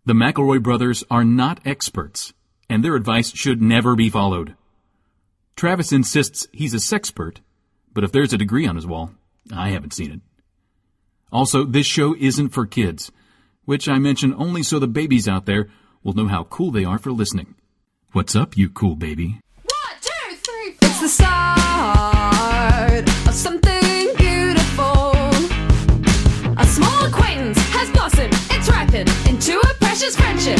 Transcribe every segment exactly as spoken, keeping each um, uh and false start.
The McElroy brothers are not experts, and their advice should never be followed. Travis insists he's a sexpert, but if there's a degree on his wall, I haven't seen it. Also, this show isn't for kids, which I mention only so the babies out there will know how cool they are for listening. What's up, you cool baby? One, two, three, four. It's the start of something beautiful. A small acquaintance has blossomed, it's ripened into a precious friendship.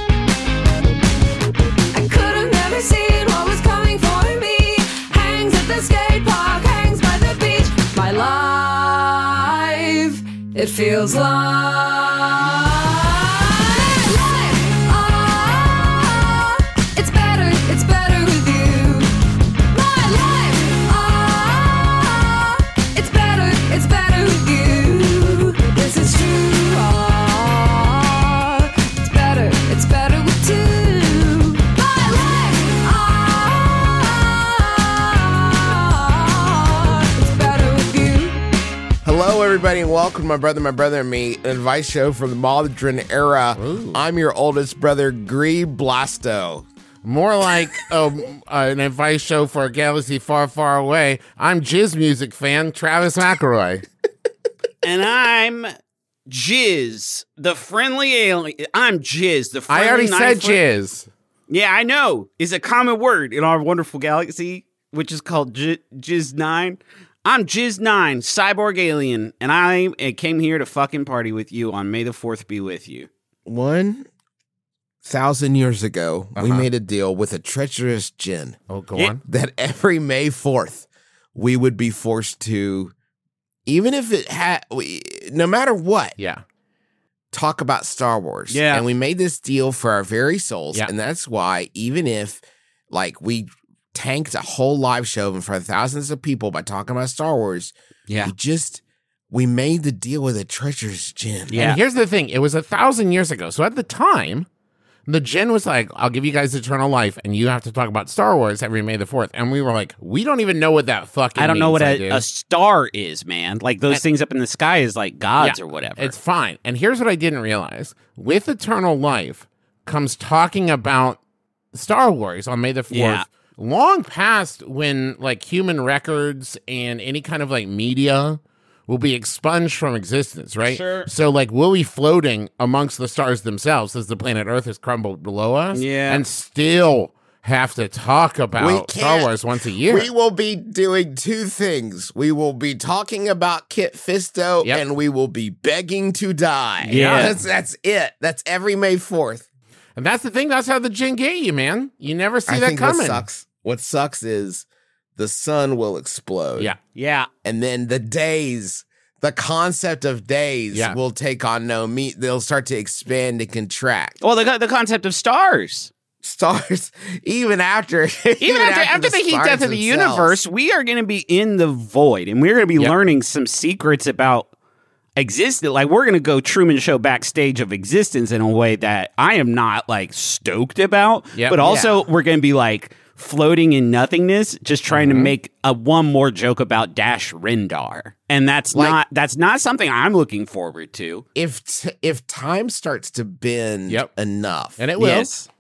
I could have never seen what was coming for me. Hangs at the skate park, hangs by the beach. My life, it feels like Hello, everybody, and welcome to My Brother, My Brother, and Me, an advice show from the modern era. Ooh. I'm your oldest brother, Gree Blasto. More like um, uh, an advice show for a galaxy far, far away. I'm Jizz music fan, Travis McElroy. And I'm Jizz, the friendly alien. I'm Jizz, the friendly I already said foot- Jizz. Yeah, I know. Is a common word in our wonderful galaxy, which is called J- Jizz nine. I'm Jizz nine, cyborg alien, and I came here to fucking party with you on May the fourth be with you. One thousand years ago, we Uh-huh. made a deal with a treacherous djinn Oh, go Yeah. on. that every May fourth, we would be forced to, even if it had, we, no matter what, Yeah. talk about Star Wars. Yeah. And we made this deal for our very souls. Yeah. And that's why, even if, like, we tanked a whole live show in front of thousands of people by talking about Star Wars, Yeah. we just, we made the deal with a treacherous djinn. Yeah. And here's the thing. It was a thousand years ago. So at the time, the Jinn was like, I'll give you guys eternal life, and you have to talk about Star Wars every May the fourth. And we were like, we don't even know what that fucking I don't know means, what I a, do. a star is, man. Like those And- things up in the sky is like gods Yeah, or whatever. It's fine. And here's what I didn't realize. With eternal life comes talking about Star Wars on May the fourth. Yeah. Long past when like human records and any kind of like media will be expunged from existence, right? Sure. So like we'll be floating amongst the stars themselves as the planet Earth has crumbled below us. Yeah. And still have to talk about Star can't- Wars once a year. We will be doing two things. We will be talking about Kit Fisto, Yep. and we will be begging to die. Yeah. That's, that's it. That's every May fourth. and that's the thing. That's how the Jinn get you, man. You never see I that think coming. what sucks, what sucks is the sun will explode. Yeah. yeah. And then the days, the concept of days Yeah. will take on no meat. They'll start to expand and contract. Well, the the concept of stars. Stars, even after, even, Even after, after the, heat stars death of the themselves. universe, we are going to be in the void, and we're going to be Yep. learning some secrets about existence. Like we're going to go Truman Show backstage of existence in a way that I am not like stoked about. Yep. But also, we're going to be like floating in nothingness, just trying Mm-hmm. to make a one more joke about Dash Rendar, and that's Like- not that's not something I'm looking forward to. If t- if time starts to bend Yep. enough, And it will. Yes.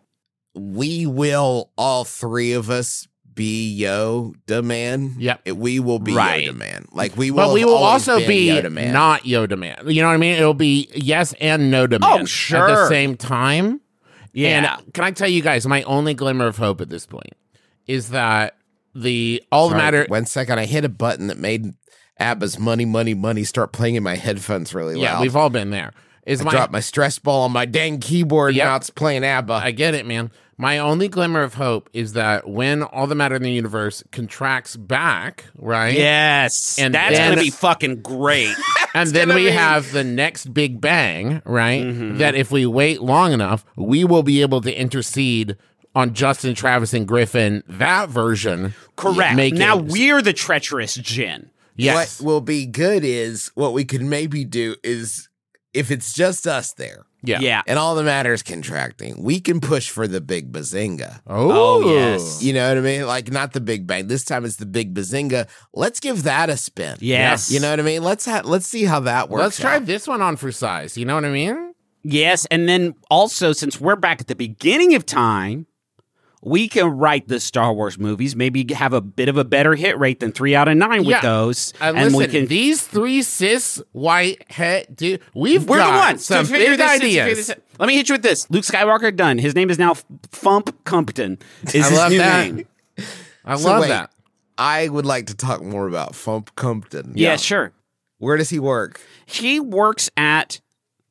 we will, all three of us, be Yoda Man. Yep. We will be Right. Yoda Man. Like we will. But we will have always also been be Yoda Man. not Yoda Man. You know what I mean? It'll be yes and no to man Oh, at the sure. same time. Yeah. And can I tell you guys, my only glimmer of hope at this point is that the all Sorry, the matter. One second, I hit a button that made ABBA's "Money, Money, Money" start playing in my headphones really loud. Yeah, we've all been there. Is I my dropped my stress ball on my dang keyboard. Yep. Now it's playing ABBA. I get it, man. My only glimmer of hope is that when all the matter in the universe contracts back, right? Yes. And that's then- going to be fucking great. And then gonna we be- have the next big bang, right? Mm-hmm. That if we wait long enough, we will be able to intercede on Justin, Travis, and Griffin, that version. Correct. Make Now it- we're the treacherous Jinn. Yes. What will be good is what we could maybe do is if it's just us there yeah. Yeah. and all that matters contracting, we can push for the big bazinga. Oh, Oh, yes. You know what I mean? Like not the big bang. This time it's the big bazinga. Let's give that a spin. Yes. You know what I mean? Let's ha- let's see how that works. Let's try out. this one on for size. You know what I mean? Yes, and then also, since we're back at the beginning of time, we can write the Star Wars movies, maybe have a bit of a better hit rate than three out of nine with Yeah. those. And, and listen, we can. these three cis white head dude, we've We're got the ones some to figure big this, to figure ideas. this out. Let me hit you with this. Luke Skywalker done. His name is now Fump Compton. Is I his love new that. name? I So love wait, that. I would like to talk more about Fump Compton. Yeah, sure. Where does he work? He works at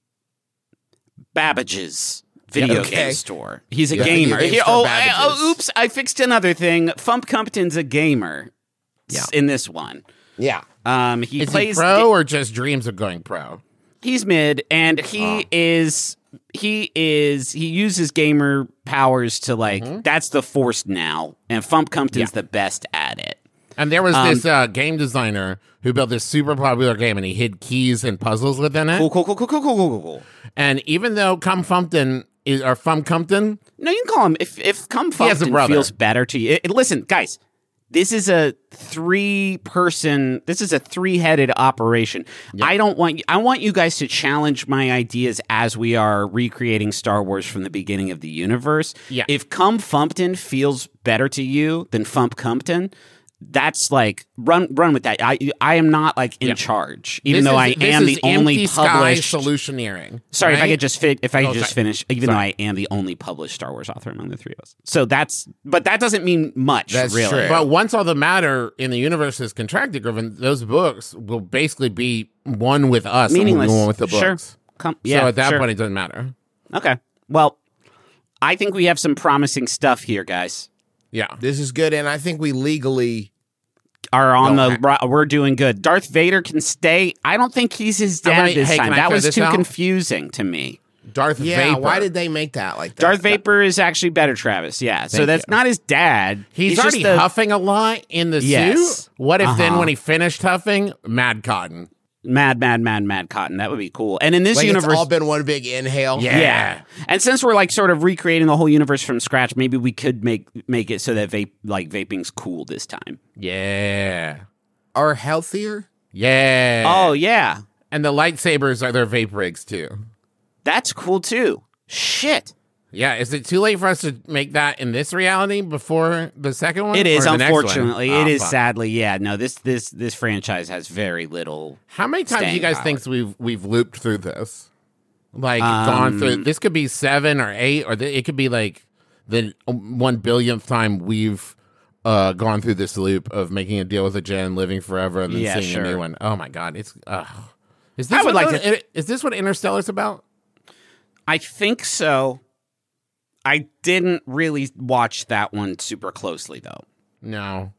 Babbage's video Okay. game store. He's a Yeah, gamer. video game He- store oh, I- Babbage's. oh, oops! I fixed another thing. Fump Compton's a gamer. Yeah. In this one, Yeah. um, he Is he plays. pro or just dreams of going pro? He's mid, and he Oh. is. He is. He uses gamer powers to like. Mm-hmm. That's the force now, and Fump Compton's the best at it. And there was Um, this uh, game designer who built this super popular game, and he hid keys and puzzles within it. Cool, cool, cool, cool, cool, cool, cool, cool. And even though Cum Fumpton is or Fum Compton, No, you can call him if if Cum He has a Fumpton brother. feels better to you. It- listen, guys, this is a three person. This is a three headed operation. I don't want. I want you guys to challenge my ideas as we are recreating Star Wars from the beginning of the universe. Yeah. If Cum Fumpton feels better to you than Fump Compton, that's like run run with that. I I am not like in Yeah. charge, even this though is, I this am is the only empty sky published. solutioneering. Sorry, if I right? could just fit, if I could Oh, just sorry. finish, even Sorry. though I am the only published Star Wars author among the three of us. So that's, but that doesn't mean much, That's really. true. But once all the matter in the universe is contracted, Griffin, those books will basically be one with us, and we'll be Meaningless. one with the Sure. books. Come, yeah, so at that sure. point, it doesn't matter. Okay. Well, I think we have some promising stuff here, guys. Yeah. This is good, and I think we legally. Are on Don't the ri- we're doing good. Darth Vader can stay. I don't think he's his How dad many- this hey, time. can I That throw was this too out? confusing to me. Darth Yeah. Vapor. Why did they make that like that? Darth Vapor is actually better, Travis. Yeah. So Thank that's you. not his dad. He's, just already the- huffing a lot in the Yes. suit. What if then Uh-huh. when he finished huffing, Mad Cotton? Mad, mad, mad, mad Cotton. That would be cool. And in this Like universe, it's all been one big inhale. Yeah. Yeah. And since we're like sort of recreating the whole universe from scratch, maybe we could make make it so that vape like vaping's cool this time. Yeah. Are healthier. Yeah. Oh yeah. And the lightsabers are their vape rigs too. That's cool too. Shit. Yeah, is it too late for us to make that in this reality before the second one? It is, Or the next one? unfortunately. Oh, it is fuck. sadly, yeah. No, this this this franchise has very little. How many times do you staying guys power. think we've we've looped through this? Like Um, gone through this could be seven or eight, or th- it could be like the one billionth time we've uh, gone through this loop of making a deal with a Jen, living forever, and then Yeah, seeing a sure. new one. Oh my god, it's uh, is this I would what like the- Is this what Interstellar's about? I think so. I didn't really watch that one super closely though. No,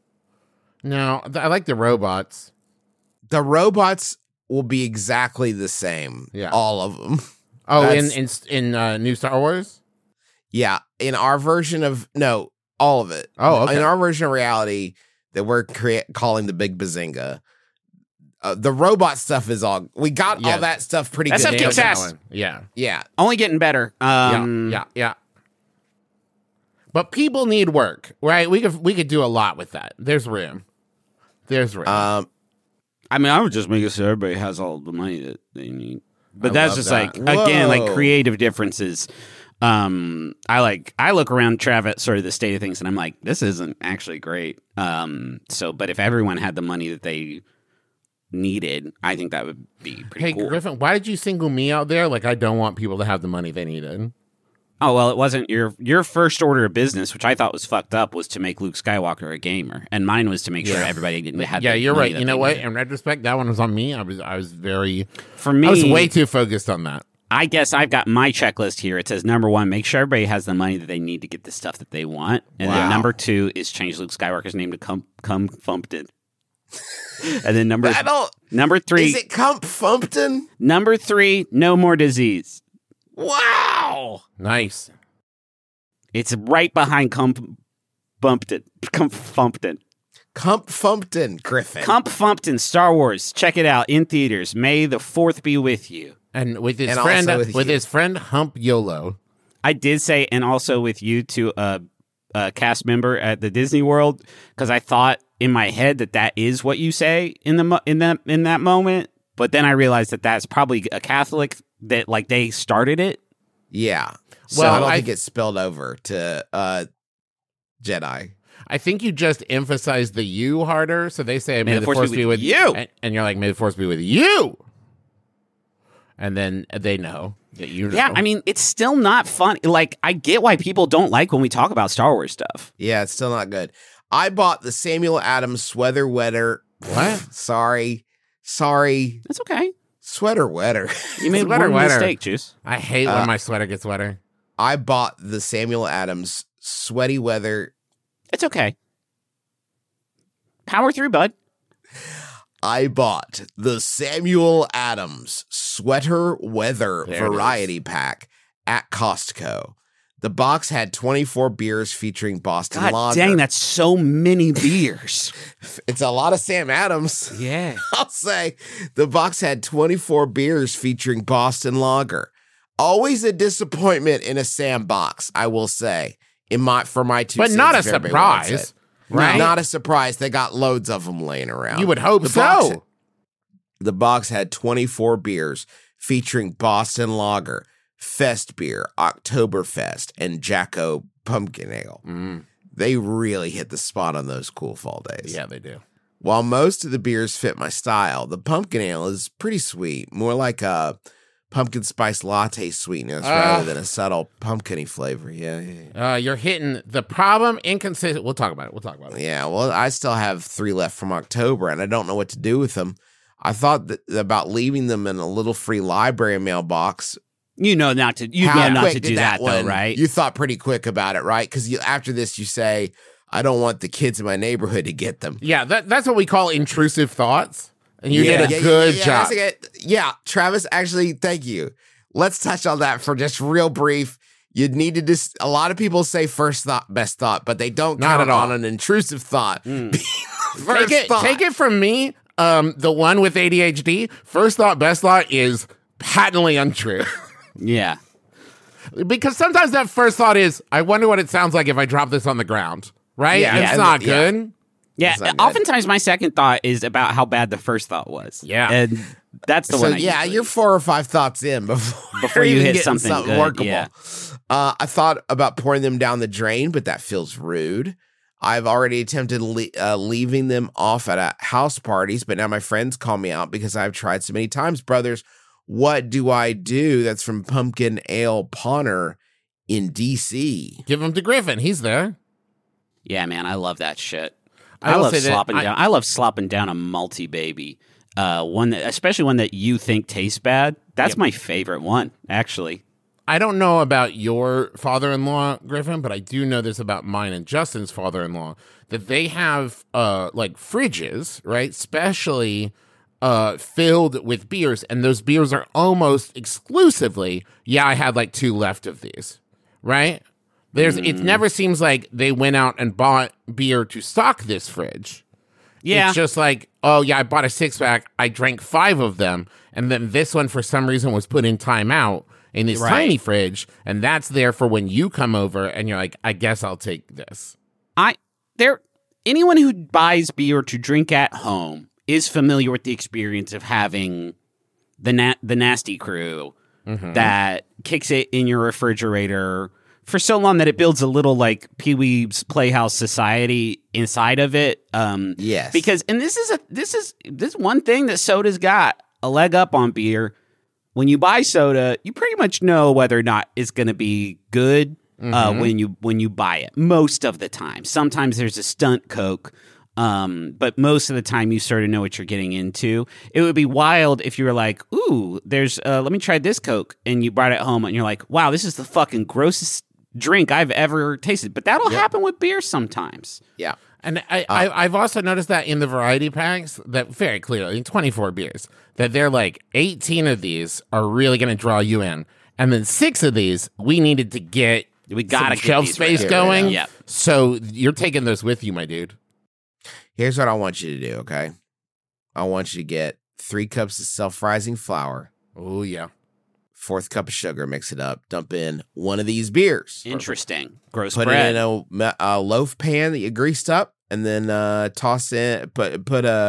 no, th- I like the robots. The robots will be exactly the same. Yeah. All of them. Oh, in That's- in in uh, new Star Wars. Yeah. In our version of no, all of it. Oh, okay. In our version of reality that we're crea- calling the Big Bazinga, uh, the robot stuff is all. We got Yeah. all that stuff pretty That good. stuff nailed kicks down. ass. Yeah. Yeah. Only getting better. Um, yeah, yeah, yeah. But people need work, right? We could we could do a lot with that. There's room. There's room. Um. I mean, I would just make it so everybody has all the money that they need. But I that's love just that. like again, like Whoa. creative differences. Um, I like I look around Travis sort of the state of things, and I'm like, this isn't actually great. Um, so, but if everyone had the money that they needed, I think that would be pretty hey, cool. Griffin, why did you single me out there? Like I don't want people to have the money they needed. Oh well, it wasn't your your first order of business, which I thought was fucked up, was to make Luke Skywalker a gamer, and mine was to make sure Yeah. everybody didn't have. Yeah, the you're money right. that You know they what? needed. In retrospect, that one was on me. I was I was very For me, I was way too focused on that. I guess I've got my checklist here. It says number one, make sure everybody has the money that they need to get the stuff that they want, and Wow. then number two is change Luke Skywalker's name to Cum Cum Fumpton. And then number I don't. number three, Is it Cump Fumpton? number three, no more disease. Wow. Nice. It's right behind Cum Bumpton. Cum Fumpton. Cump Fumpton, Griffin. Cump Fumpton, Star Wars. Check it out in theaters. May the fourth be with you. And with his And friend also with, with you. his friend Hump YOLO. I did say, and also with you to a, a cast member at the Disney World, because I thought in my head that that is what you say in the mo- in that in that moment. But then I realized that that's probably a Catholic that like they started it. Yeah. So Well, I don't I- think it spilled over to uh, Jedi. I think you just emphasize the you harder. So they say, may, the force, be with you. And, and you're like, may the force be with you. And then they know that you know. Yeah, I mean, it's still not fun. Like, I get why people don't like when we talk about Star Wars stuff. Yeah, it's still not good. I bought the Samuel Adams sweater wetter. What? Sorry. Sorry. That's okay. Sweater wetter. You made Sweater one wetter. mistake, Juice. I hate Uh, when my sweater gets wetter. I bought the Samuel Adams sweaty weather. It's okay. Power through, bud. I bought the Samuel Adams sweater weather There it variety pack at Costco. The box had twenty-four beers featuring Boston God Lager. dang, that's so many beers. It's a lot of Sam Adams. Yeah. I'll say the box had twenty-four beers featuring Boston Lager. Always a disappointment in a Sam box, I will say. In my for my two, But not a cents, if everybody wants surprise, it. right? Not a surprise. They got loads of them laying around. You would hope The box- so. The box had twenty-four beers featuring Boston Lager, Fest Beer, Oktoberfest, and Jacko Pumpkin Ale. Mm, They really hit the spot on those cool fall days. yeah, they do. While most of the beers fit my style, the pumpkin ale is pretty sweet, more like a pumpkin spice latte sweetness Ah. rather than a subtle pumpkin-y flavor. Yeah, yeah, yeah. Uh, you're hitting the problem. Inconsistent. We'll talk about it. We'll talk about it. Yeah, well, I still have three left from October, and I don't know what to do with them. I thought that, about leaving them in a little free library mailbox. You know not to you How know not quick to did do that, though, one- right? You thought pretty quick about it, right? Because after this, you say, I don't want the kids in my neighborhood to get them. Yeah, that, that's what we call intrusive thoughts. And you yeah, did a yeah, good yeah, yeah, job. that's a good- yeah, Travis, actually, thank you. Let's touch on that for just real brief. You'd need to just, a lot of people say first thought, best thought, but they don't Not count at all. on an intrusive thought. Mm. being the first Take it, thought. take it from me, um, the one with A D H D. First thought, best thought is patently untrue. Yeah. Because sometimes that first thought is, I wonder what it sounds like if I drop this on the ground. Right? Yeah, And yeah, it's not yeah. good. Yeah. It's not good. Oftentimes my second thought is about how bad the first thought was. Yeah. And that's the So one I yeah, usually- you're four or five thoughts in before, Before you even hit getting something good, workable. yeah. Uh, I thought about pouring them down the drain, but that feels rude. I've already attempted le- uh, leaving them off at uh, house parties, but now my friends call me out because I've tried so many times. Brothers, what do I do? That's from Pumpkin Ale Pawner in D C. Give him to Griffin. He's there. Yeah, man, I love that shit. I I, will love say that slopping I- down. I love slopping down a multi baby. Uh, one that, especially one that you think tastes bad. That's Yep. my favorite one, actually. I don't know about your father-in-law, Griffin, but I do know this about mine and Justin's father-in-law, that they have uh like fridges, right? Especially uh filled with beers, and those beers are almost exclusively, yeah, I had like two left of these, right? There's it never seems like they went out and bought beer to stock this fridge. Yeah. It's just like, oh yeah, I bought a six pack, I drank five of them, and then this one for some reason was put in timeout in this Right. tiny fridge, and that's there for when you come over and you're like, I guess I'll take this. I there anyone who buys beer to drink at home is familiar with the experience of having the na- the nasty crew that kicks it in your refrigerator for so long that it builds a little like Pee-wee's Playhouse Society inside of it. Um, Yes. because and this is a this is this one thing that soda's got a leg up on beer. When you buy soda, you pretty much know whether or not it's going to be good uh, when you when you buy it. Most of the time, sometimes there's a stunt Coke, um, but most of the time you sort of know what you're getting into. It would be wild if you were like, "Ooh, there's uh, let me try this Coke," and you brought it home and you're like, "Wow, this is the fucking grossest drink I've ever tasted." But that'll happen with beer sometimes. Yeah. And I, I, I've also noticed that in the variety packs, that very clearly, in twenty-four beers, that they're like eighteen of these are really going to draw you in. And then six of these, we needed to get We gotta some get shelf these space right. going. Yeah. So you're taking those with you, my dude. Here's what I want you to do, okay? I want you to get three cups of self-rising flour, Oh, yeah. fourth cup of sugar, mix it up, dump in one of these beers. Interesting. Gross Put bread. it in a, me- a loaf pan that you greased up, and then uh, toss in put put a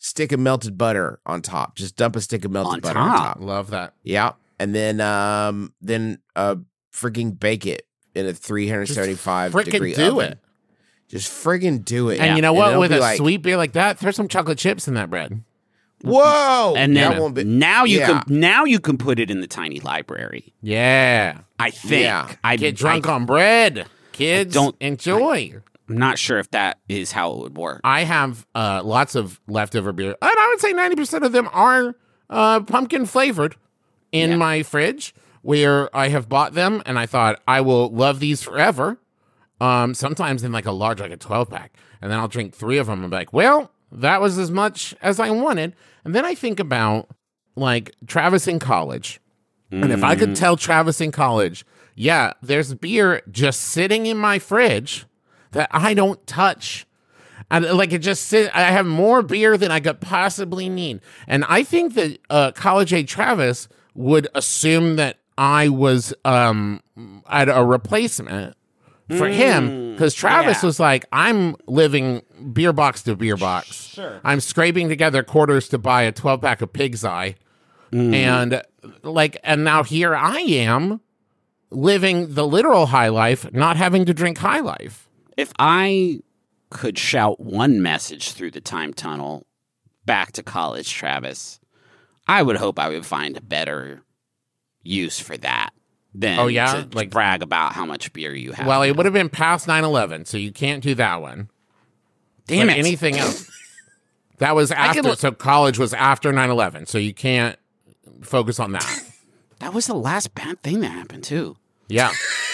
stick of melted butter on top. Just dump a stick of melted On butter on top? top. Love that. Yeah, and then um, then uh, freaking bake it in a three seventy-five Just frickin' degree do oven. it. Just friggin' do it. And you know And what? it'll With be a like, sweet beer like that, throw some chocolate chips in that bread. whoa, And that then won't be- now you yeah. can now you can put it in the tiny library. Yeah. I think. Yeah. I Get drunk I, on bread. Kids, don't- enjoy. I'm not sure if that is how it would work. I have uh, lots of leftover beer, and I would say ninety percent of them are uh, pumpkin flavored in Yeah. my fridge, where I have bought them, and I thought I will love these forever. Um, sometimes in like a large, like a twelve pack, and then I'll drink three of them and be like, well, that was as much as I wanted. And then I think about like Travis in college, and if I could tell Travis in college, yeah, there's beer just sitting in my fridge that I don't touch. And like it just sit, I have more beer than I could possibly need. And I think that uh, college age Travis would assume that I was um at a replacement for him, because Travis yeah. was like, I'm living beer box to beer box. Sure. I'm scraping together quarters to buy a twelve pack of Pig's Eye. And like, and now here I am living the literal high life, not having to drink high life. If I could shout one message through the time tunnel back to college, Travis, I would hope I would find a better use for that than Oh, yeah? to Like- brag about how much beer you have. Well, it would have been past nine eleven, so you can't do that one. Damn But it. anything else? That was after, look- so college was after nine eleven, so you can't focus on that. That was the last bad thing that happened, too. Yeah.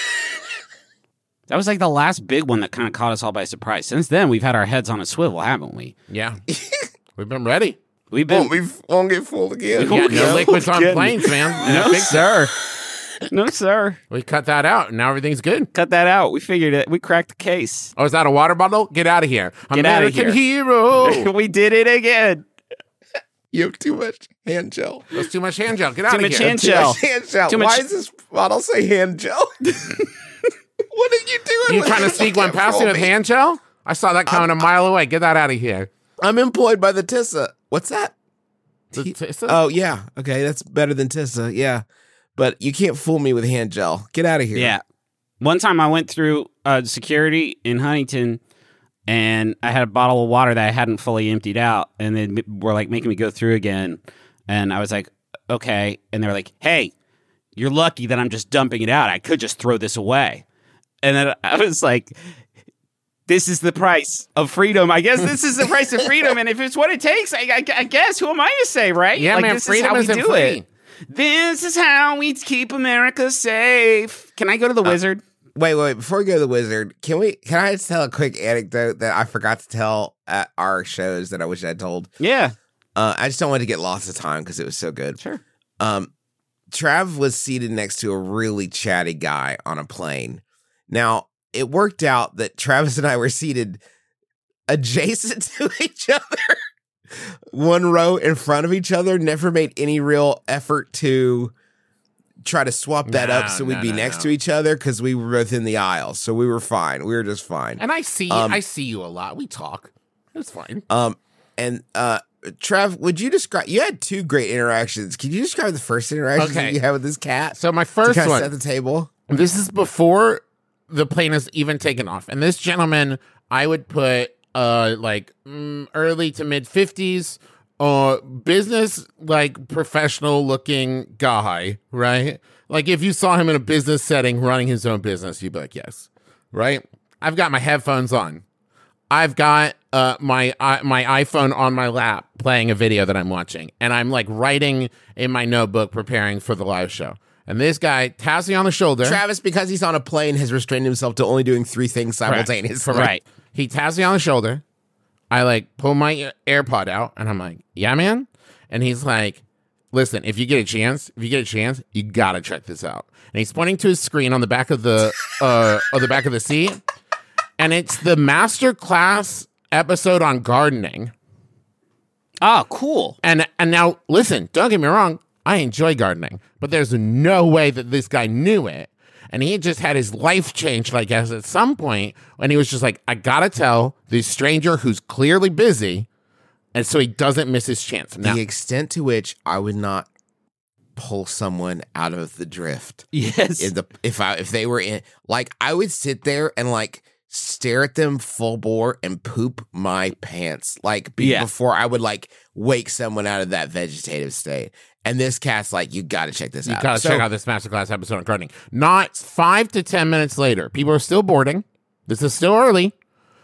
That was like the last big one that kind of caught us all by surprise. Since then, we've had our heads on a swivel, haven't we? Yeah. We've been ready. We've been. we won't get fooled again. Yeah, no no liquids on kidding. planes, man. no, sir. No, sir. We cut that out, and now everything's good. Cut that out. We figured it. We cracked the case. Oh, is that a water bottle? Get out of here. Get outta American here. hero. we did it again. You have too much hand gel. That's too much hand gel. Get out Too of much here. hand Too gel. much hand gel. Too Why much- does this bottle say hand gel? What are you doing? You with trying to this? sneak You one can't past me fool with me. hand gel? I saw that coming a mile away. Get that out of here. I'm employed by the Tissa. What's that? The T- Tissa? Oh yeah, okay, that's better than Tissa. Yeah, but you can't fool me with hand gel. Get out of here. Yeah. One time I went through uh, security in Huntington and I had a bottle of water that I hadn't fully emptied out. And they were like making me go through again. And I was like, okay. And they were like, hey, you're lucky that I'm just dumping it out. I could just throw this away. And then I was like, this is the price of freedom. I guess this is the price of freedom. And if it's what it takes, I, I, I guess, who am I to say, right? Yeah, like, man, this freedom is how isn't we do free. it. This is how we keep America safe. Can I go to the wizard? Wait, wait. Before we go to the wizard, can we? Can I just tell a quick anecdote that I forgot to tell at our shows that I wish I'd told? Yeah. Uh, I just don't want to get lost of time because it was so good. Sure. Um, Trav was seated next to a really chatty guy on a plane. Now, it worked out that Travis and I were seated adjacent to each other, one row in front of each other, never made any real effort to try to swap that No, up so we'd no, be no, next no. to each other because we were both in the aisle. So we were fine. We were just fine. And I see, Um, I see you a lot. We talk. It's fine. Um, and uh, Trev, would you describe? You had two great interactions. Can you describe the first interaction Okay. that you had with this cat? So my to first kind of one. set the table. This is before the plane is even taken off. And this gentleman, I would put uh like mm, early to mid fifties, uh business like professional looking guy, right? Like if you saw him in a business setting running his own business, you'd be like, yes, right? I've got my headphones on. I've got uh, my uh, my iPhone on my lap playing a video that I'm watching, and I'm like writing in my notebook preparing for the live show. And this guy taps me on the shoulder. Travis, because he's on a plane, has restrained himself to only doing three things Correct. simultaneously. Right. He taps me on the shoulder. I like pull my AirPod out, and I'm like, "Yeah, man." And he's like, "Listen, if you get a chance, if you get a chance, you gotta check this out." And he's pointing to his screen on the back of the uh, on the back of the seat, and it's the master class episode on gardening. Oh, cool. And and now listen, don't get me wrong, I enjoy gardening, but there's no way that this guy knew it. And he had just had his life changed, I guess, at some point when he was just like, I gotta tell this stranger who's clearly busy And so he doesn't miss his chance. Now, The extent to which I would not pull someone out of the drift. Yes. In the if I if they were in like I would sit there and like stare at them full bore and poop my pants like be, Yeah. before I would like wake someone out of that vegetative state. And this cat's like, you got to check this you out. gotta So- check out this masterclass episode on gardening. Not five to ten minutes later, people are still boarding. This is still early.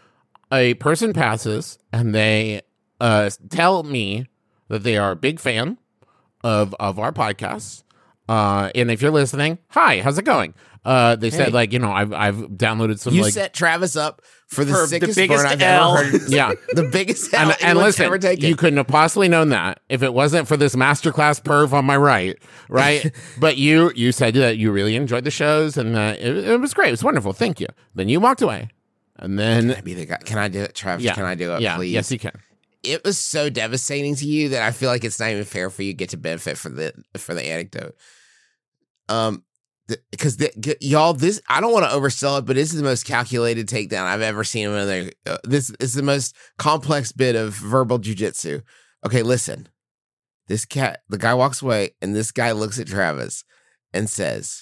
A person passes and they uh, tell me that they are a big fan of of our podcast. Uh, and if you're listening, hi, how's it going? Uh, they said Hey. like, you know, I've I've downloaded some You like set Travis up for the For the sickest biggest burn I've L. ever heard. yeah. The biggest L And, and anyone's listen, ever taken. you couldn't have possibly known that if it wasn't for this masterclass perv on my right, right? But you you said that you really enjoyed the shows and uh, it, it was great. It was wonderful. Thank you. Then you walked away, and then Can I be the guy? Can I do it, Travis? yeah, Can I do it, yeah, please? yes, you can. It was so devastating to you that I feel like it's not even fair for you to get to benefit for the for the anecdote. Um, because the, g- y'all, this I don't want to oversell it, but this is the most calculated takedown I've ever seen. Another, uh, this is the most complex bit of verbal jujitsu. Okay, listen. This cat, the guy walks away, and this guy looks at Travis and says,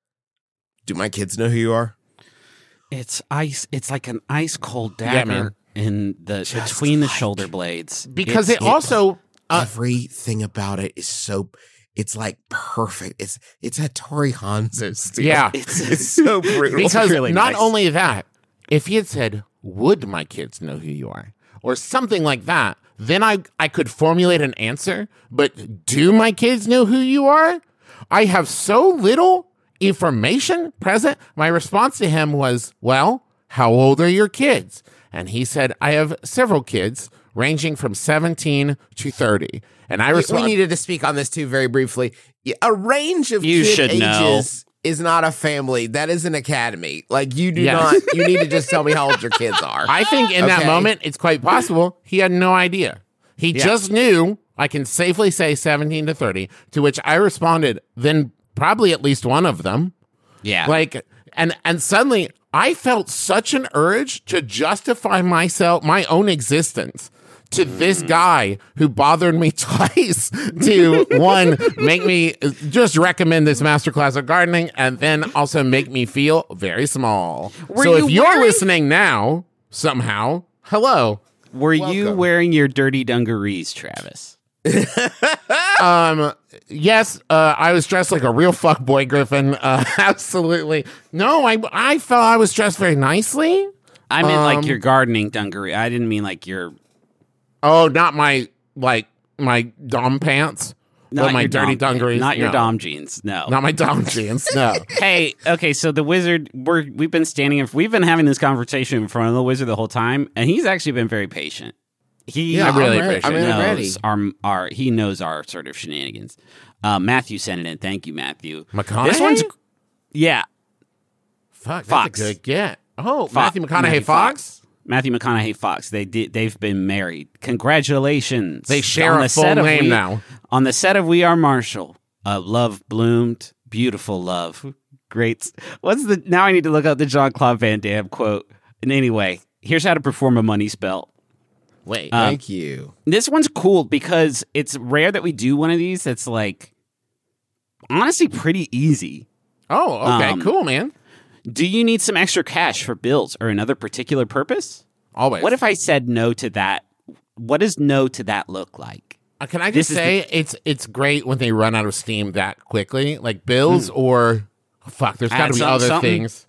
"Do my kids know who you are?" It's ice. It's like an ice cold Yeah, dagger man. in the Just between the like- shoulder blades. Because It's- it also uh, Everything about it is so. It's like perfect. It's it's Hattori Hanzo style. Yeah. it's, it's so brutal. because really not nice. only that, if he had said, "Would my kids know who you are?" or something like that, then I I could formulate an answer. But do my kids know who you are? I have so little information present. My response to him was, "Well, how old are your kids?" And he said, "I have several kids ranging from seventeen to thirty." And I we, we responded, needed to speak on this too very briefly. Yeah, a range of You kid should ages know. is not a family. That is an academy. Like you do Yes. not. You need to just tell me how old your kids are. I think in that Okay. moment, it's quite possible he had no idea. He just knew, I can safely say seventeen to thirty, to which I responded, then probably at least one of them. yeah. Like, and, and suddenly I felt such an urge to justify myself, my own existence to this guy who bothered me twice to one, make me just recommend this masterclass of gardening and then also make me feel very small. Were so you if you're wearing- listening now, somehow, hello. Were you Welcome. wearing your dirty dungarees, Travis? Um, yes, uh, I was dressed like a real fuckboy, Griffin. Uh, absolutely. No, I, I felt I was dressed very nicely. I meant Um, like your gardening dungaree. I didn't mean like your Oh, not my, like, my dom pants. not Or my your dirty dom, dungarees. not your No. dom jeans. No. Not my dom jeans, no. Hey, okay, so the wizard, we're we've been standing, in, we've been having this conversation in front of the wizard the whole time, and he's actually been very patient. He Yeah, I'm really ready. patient. I'm knows ready. our our he knows our sort of shenanigans. Uh, Matthew sent it in. Thank you, Matthew. McConaughey? This one's yeah, Fuck, that's Fox. a good get. Oh, Fo- Matthew McConaughey Fox? Matthew McConaughey Fox. They did. They've been married. Congratulations. They share On a the full set of name We- now. On the set of We Are Marshall, uh, love bloomed. Beautiful love. Great. What's the? Now I need to look up the Jean-Claude Van Damme quote. And anyway, here's how to perform a money spell. Wait. Uh, Thank you. This one's cool because it's rare that we do one of these that's like honestly pretty easy. oh, okay, um, cool, man. Do you need some extra cash for bills or another particular purpose? Always. What if I said no to that? What does no to that look like? Uh, Can I This just is say it's it's great when they run out of steam that quickly, like bills or fuck. There's got Add to be some- other something. things.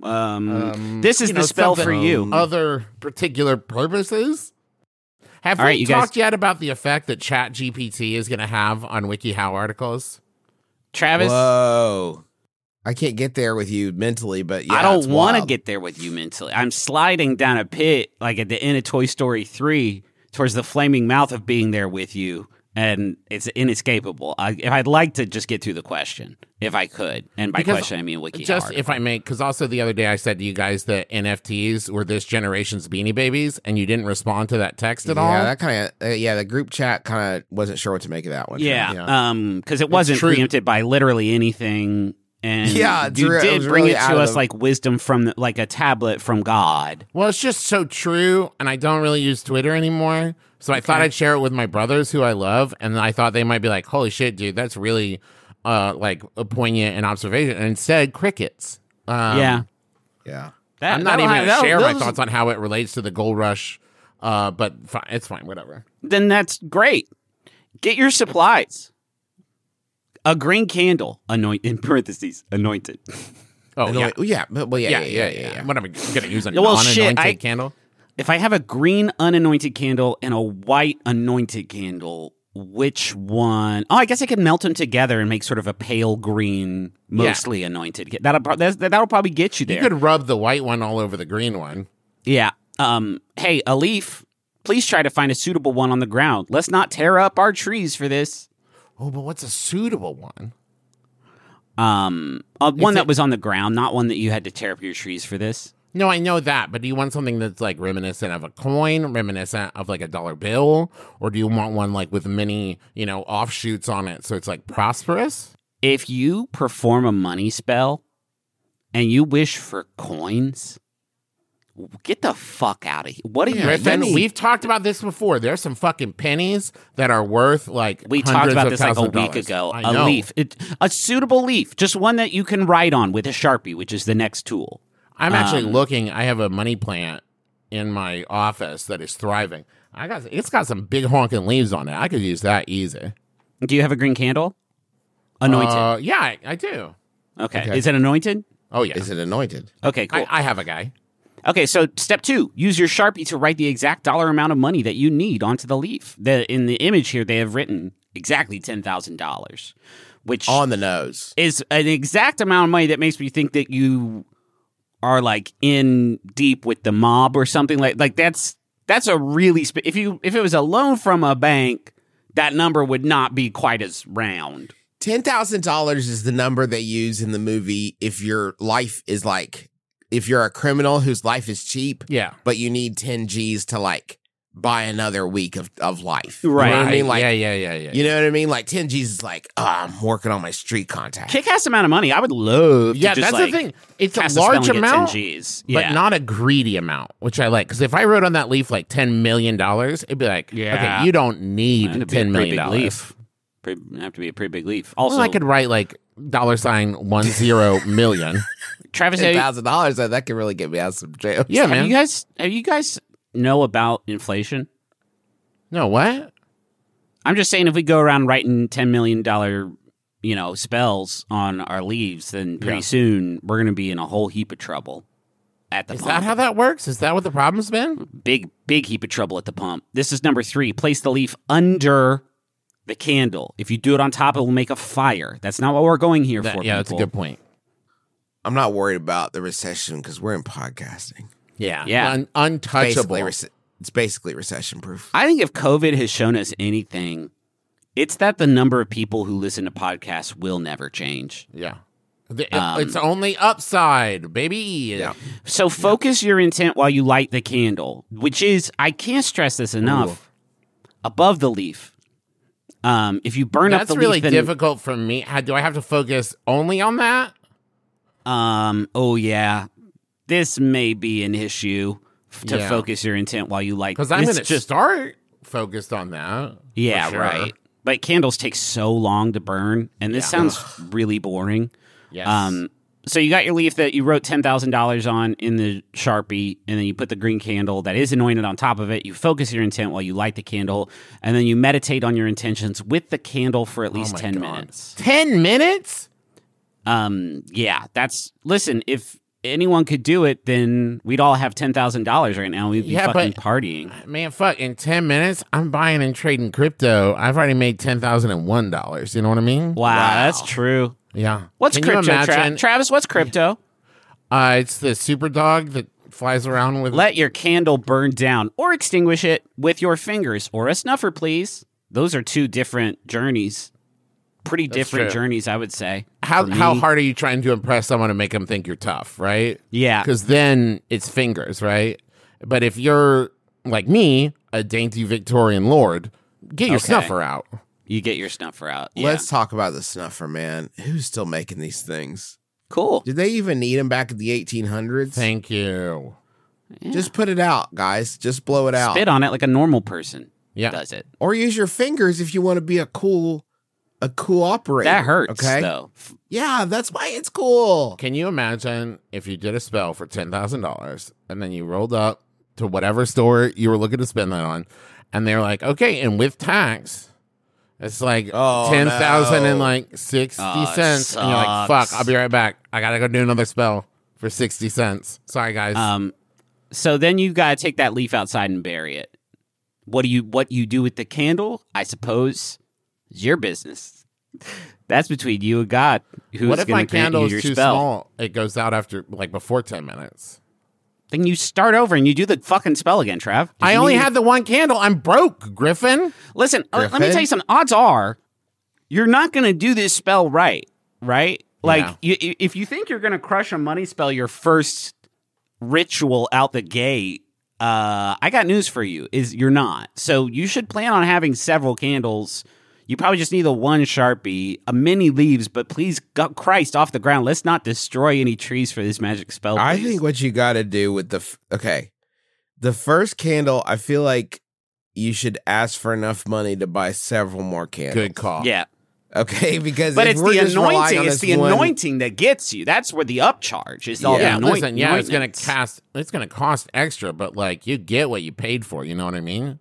Um, this is You the know, spell something- for you. Other particular purposes. Have All we right, you guys- talked yet about the effect that Chat G P T is going to have on WikiHow articles? Travis, Whoa. I can't get there with you mentally, but yeah, I it's don't want to wild. get there with you mentally. I'm sliding down a pit like at the end of Toy Story three towards the flaming mouth of being there with you, and it's inescapable. I, if I'd like to just get through the question, if I could, and by Because question I mean WikiHow. Just if I may, because also the other day I said to you guys that N F Ts were this generation's Beanie Babies, and you didn't respond to that text at yeah, all. that kind of uh, yeah. The group chat kind of wasn't sure what to make of that one. Yeah, um, because it wasn't true. preempted by literally anything, and Yeah, it's you re- it did was bring really it out to of us the- like wisdom from the, like a tablet from God. Well, it's just so true, and I don't really use Twitter anymore. So I thought I'd share it with my brothers who I love, and I thought they might be like, "Holy shit, dude, that's really uh, like a poignant and observation." And instead, crickets. Um, yeah, Yeah. that, I'm not that'll even have- going to share that'll- my those- thoughts on how it relates to the gold rush, uh, but fi- it's fine, whatever. Then that's great. Get your supplies. A green candle, anoint in parentheses, anointed. Oh Annoy- yeah. well, yeah, but- well, yeah, Yeah, yeah, yeah, yeah. What am I going to use? A Well, non-anointed shit, I- candle? If I have a green unanointed candle and a white anointed candle, which one? Oh, I guess I could melt them together and make sort of a pale green, mostly anointed. ca- That'll pro- that's- that'll probably get you there. You could rub the white one all over the green one. Yeah. Um. Hey, a leaf. Please try to find a suitable one on the ground. Let's not tear up our trees for this. Oh, but what's a suitable one? Um. Uh, one it- that was on the ground, not one that you had to tear up your trees for this. No, I know that, but do you want something that's like reminiscent of a coin, reminiscent of like a dollar bill, or do you want one like with many, you know, offshoots on it so it's like prosperous? If you perform a money spell and you wish for coins, get the fuck out of here. What are you Griffin, doing? we've talked about this before. There's some fucking pennies that are worth like We talked hundreds about of this like a thousands of week dollars. ago. I A know. leaf, it, a suitable leaf, just one that you can write on with a Sharpie, which is the next tool. I'm actually Um, looking. I have a money plant in my office that is thriving. I got it's got some big honking leaves on it. I could use that easy. Do you have a green candle? Anointed. Uh, yeah, I, I do. okay. okay. Is it anointed? Oh yeah, Is it anointed? Okay, cool. I, I have a guy. Okay, so step two, use your Sharpie to write the exact dollar amount of money that you need onto the leaf. The, in the image here, they have written exactly ten thousand dollars, which On the nose. is an exact amount of money that makes me think that you are like in deep with the mob or something like like that's that's a really sp- if you if it was a loan from a bank, that number would not be quite as round. ten thousand dollars is the number they use in the movie if your life is like, if you're a criminal whose life is cheap, Yeah. but you need ten G's to like buy another week of, of life. You Right. know what I mean? Like, yeah, yeah, yeah, yeah. you know what I mean? Like ten G's is like, oh, I'm working on my street contact. Kick-ass amount of money. I would love Yeah, to just that's like the thing. It's a cast a spell large and get amount, ten G's. Yeah. but not a greedy amount, which I like. Because if I wrote on that leaf like ten million dollars, it'd be like, Yeah. okay, you don't need It'd be a ten pretty million big dollars. leaf. Pretty, it'd have to be a pretty big leaf. Also, Well, I could write like dollar sign one zero million. Travis, ten have, thousand dollars, that that could really get me out of some jail. Yeah, have man. you guys have you guys know about inflation? No, what? I'm just saying, if we go around writing ten million dollar, you know, spells on our leaves, then pretty Yeah. soon we're going to be in a whole heap of trouble at the Is pump. that how that works? Is that what the problem's been? big, big heap of trouble at the pump. This is number three. Place the leaf under the candle. If you do it on top, it will make a fire. That's not what we're going here That- for. yeah, that's a people. good point. I'm not worried about the recession because we're in podcasting. Yeah, Yeah. Un- untouchable. Basically, rece- it's basically recession proof. I think if COVID has shown us anything, it's that the number of people who listen to podcasts will never change. yeah, The- it- Um, it's only upside, baby. Yeah. So focus your intent while you light the candle, which is, I can't stress this enough, above the leaf. Um, if you burn up That's the really leaf, then, difficult for me. How, do I have to focus only on that? um, oh yeah, this may be an issue f- to Yeah. focus your intent while you light. Because I'm It's going to just start focused on that. yeah, for sure. right. But candles take so long to burn, and this Yeah. sounds really boring. Yes. Um, so you got your leaf that you wrote ten thousand dollars on in the Sharpie, and then you put the green candle that is anointed on top of it. You focus your intent while you light the candle, and then you meditate on your intentions with the candle for at least Oh my ten God. minutes. Ten minutes? Um, yeah, that's, listen, if anyone could do it, then we'd all have ten thousand dollars right now. We'd be Yeah, fucking but- partying. Man, fuck, in ten minutes, I'm buying and trading crypto. I've already made ten thousand one dollars. You know what I mean? Wow, that's true. Yeah. What's Can you crypto, Tra- imagine? Travis? What's crypto? Uh, it's the super dog that flies around with. Let your candle burn down or extinguish it with your fingers or a snuffer, please. Those are two different journeys. Pretty different true. journeys, I would say. how For how me. hard are you trying to impress someone to make them think you're tough, right? Yeah. Because then it's fingers, right? But if you're like me, a dainty Victorian lord, get your Okay. snuffer out. You get your snuffer out. Yeah. Let's talk about the snuffer, man. Who's still making these things? Cool. Did they even need them back in the eighteen hundreds? Thank you. Yeah. Just put it out, guys. Just blow it out. Spit on it like a normal person Yeah. does it. Or use your fingers if you want to be a cool, a cool operator. That hurts, okay? though. Yeah, that's why it's cool. Can you imagine if you did a spell for ten thousand dollars and then you rolled up to whatever store you were looking to spend that on, and they're like, okay, and with tax, it's like Oh, ten thousand no. and like sixty Oh, it cents, and you're like, sucks. fuck, I'll be right back. I gotta go do another spell for sixty cents. Sorry, guys. Um, so then you got to take that leaf outside and bury it. What do you what you do with the candle? I suppose is your business. That's between you and God. Who's what if gonna my grant candle you is your too spell? small? It goes out after like before ten minutes. Then you start over and you do the fucking spell again, Trav. If I you only need- had the one candle. I'm broke, Griffin. Listen, uh, let me Griffin? tell you something. Odds are, you're not going to do this spell right, right? Like, Yeah. you, if you think you're going to crush a money spell your first ritual out the gate, uh, I got news for you: is you're not. So you should plan on having several candles. You probably just need the one Sharpie, a mini leaves, but please, God, Christ, off the ground. Let's not destroy any trees for this magic spell. I please. think what you got to do with the f- okay, the first candle, I feel like you should ask for enough money to buy several more candles. Good call. Yeah. Okay, because But if it's we're the just relying anointing. on It's this the one- anointing that gets you. That's where the upcharge is. All Yeah, Yeah, the anoint- listen, yeah, it's gonna anointments. cost. It's gonna cost extra, but like you get what you paid for. You know what I mean?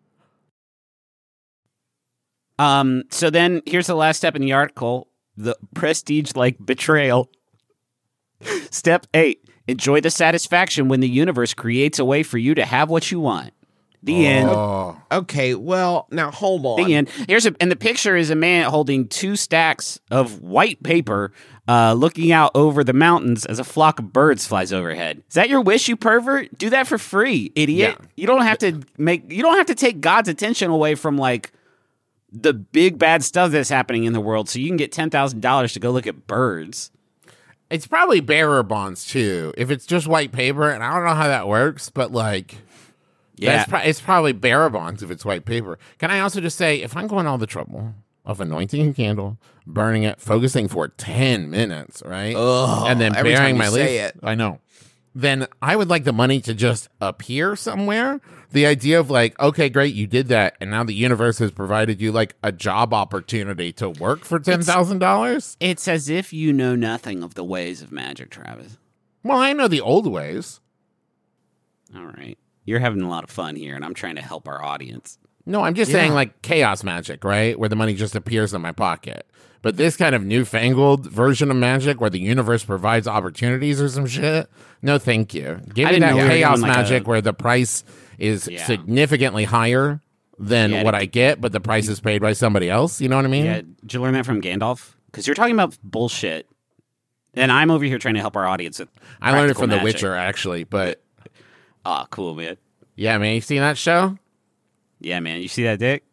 Um. So then, here's the last step in the article: the prestige-like betrayal. Step eight: enjoy the satisfaction when the universe creates a way for you to have what you want. The end. Oh, Okay, well, now hold on. The end. Here's a and the picture is a man holding two stacks of white paper, uh, looking out over the mountains as a flock of birds flies overhead. Is that your wish, you pervert? Do that for free, idiot. Yeah. You don't have to make. You don't have to take God's attention away from like the big bad stuff that's happening in the world, so you can get ten thousand dollars to go look at birds. it's probably bearer bonds too. If it's just white paper, and I don't know how that works, but like, Yeah. that's pro- it's probably bearer bonds if it's white paper. Can I also just say, if I'm going all the trouble of anointing a candle, burning it, focusing for ten minutes, right, Ugh, and then every burying time my you leaf, say it. I know. Then I would like the money to just appear somewhere. The idea of like, okay, great, you did that, and now the universe has provided you like a job opportunity to work for ten thousand dollars. It's as if you know nothing of the ways of magic, Travis. Well, I know the old ways. All right. You're having a lot of fun here, and I'm trying to help our audience. No, I'm just Yeah. saying like chaos magic, right? Where the money just appears in my pocket. But this kind of newfangled version of magic where the universe provides opportunities or some shit, no thank you. Give I me didn't that know we were chaos doing, like, magic a- where the price is Yeah. significantly higher than Yeah, what to- I get, but the price is paid by somebody else. You know what I mean? Yeah, did you learn that from Gandalf? Because you're talking about bullshit, and I'm over here trying to help our audience with I learned it practical from The magic. Witcher, actually. But Oh, cool, man. yeah, man, you seen that show? Yeah, man. You see that dick?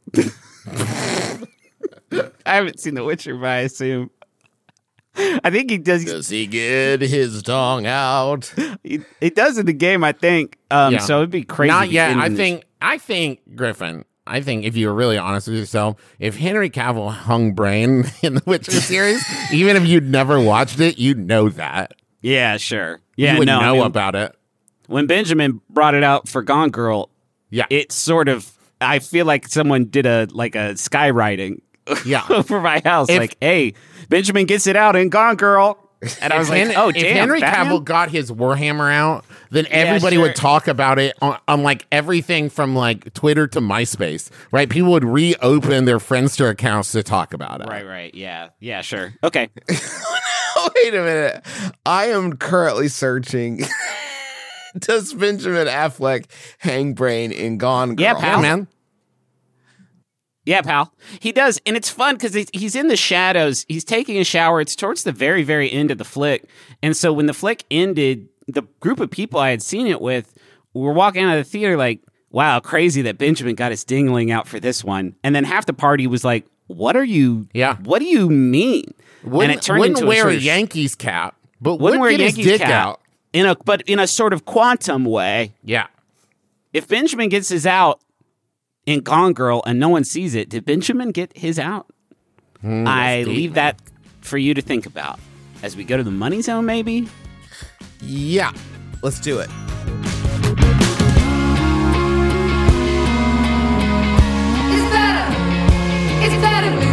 I haven't seen The Witcher, but I assume. I think he does. Does he get his tongue out? He, he does in the game, I think. Um, Yeah. So it'd be crazy. Not if he yet. didn't I in this- think. I think Griffin. I think if you were really honest with yourself, if Henry Cavill hung brain in the Witcher series, even if you'd never watched it, you'd know that. Yeah, sure. Yeah, you would no. I know mean, about it. when Benjamin brought it out for Gone Girl, Yeah. it sort of. I feel like someone did a like a skywriting. Yeah. over my house. If- like, hey, Benjamin gets it out in Gone Girl. And I was If like, Hen- oh, if damn, Henry Batman? Cavill got his Warhammer out, then everybody sure. would talk about it on, on like everything from like Twitter to MySpace, right? People would reopen their Friendster accounts to talk about it. Right, right. Yeah. Yeah, sure. Okay. Wait a minute. I am currently searching. Does Benjamin Affleck hang brain in Gone Girl? Yeah, pal. Yeah, man. Yeah, pal. He does. And it's fun because he's in the shadows. He's taking a shower. It's towards the very, very end of the flick. And so when the flick ended, the group of people I had seen it with were walking out of the theater like, wow, crazy that Benjamin got his dingling out for this one. And then half the party was like, what are you? Yeah. What do you mean? Wouldn't, and it turned wouldn't into wear a, a, sort of- Yankees cap, but Wouldn't would wear a get his Yankees dick cap. out. In a, but in a sort of quantum way. Yeah. If Benjamin gets his out in Gone Girl and no one sees it, did Benjamin get his out? Mm, I that's deep, leave man. that for you to think about as we go to the money zone, maybe. Yeah, let's do it. It's better. It's better with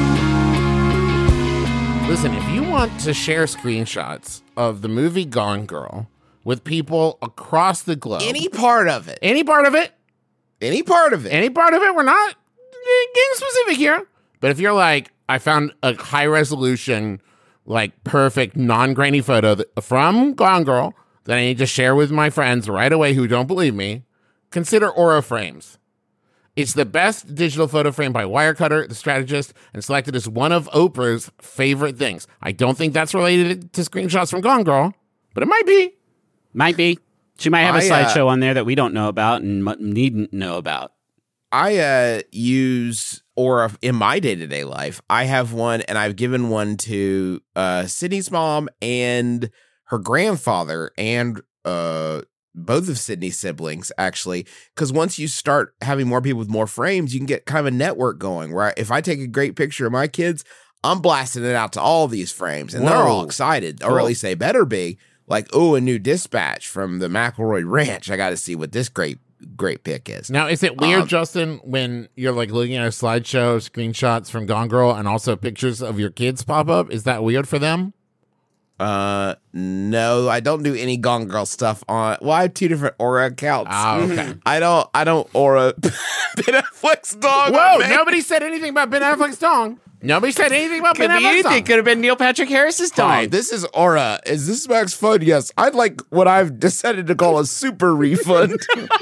you. Listen, if you want to share screenshots of the movie Gone Girl with people across the globe, Any part of it. any part of it, Any part of it. any part of it, we're not getting specific here. But if you're like, I found a high resolution, like perfect, non grainy photo that, from Gone Girl that I need to share with my friends right away who don't believe me, consider Aura Frames. It's the best digital photo frame by Wirecutter, The Strategist, and selected as one of Oprah's favorite things. I don't think that's related to screenshots from Gone Girl, but it might be. Might be. She might have a I, uh, slideshow on there that we don't know about and mu- needn't know about. I uh, use Aura in my day-to-day life. I have one, and I've given one to uh, Sydney's mom and her grandfather, and uh, both of Sydney's siblings, actually. Because once you start having more people with more frames, you can get kind of a network going, right? If I take a great picture of my kids, I'm blasting it out to all these frames, and they're all Whoa. excited, or Cool. at least they better be. Like, oh, a new dispatch from the McElroy Ranch. I got to see what this great great pick is. Now, is it weird, Um, Justin, when you're like looking at a slideshow of screenshots from Gone Girl and also pictures of your kids pop up? Is that weird for them? Uh, no, I don't do any Gone Girl stuff on. Well, I have two different Aura accounts. Ah, okay. I don't. I don't Aura Ben Affleck's dog. Whoa, man. nobody said anything about Ben Affleck's dong. Nobody said anything about Could Ben be Affleck's anything. dong. Could have been Neil Patrick Harris's Hi, dog. this is Aura. Is this Max Fun? Yes, I'd like what I've decided to call a super refund.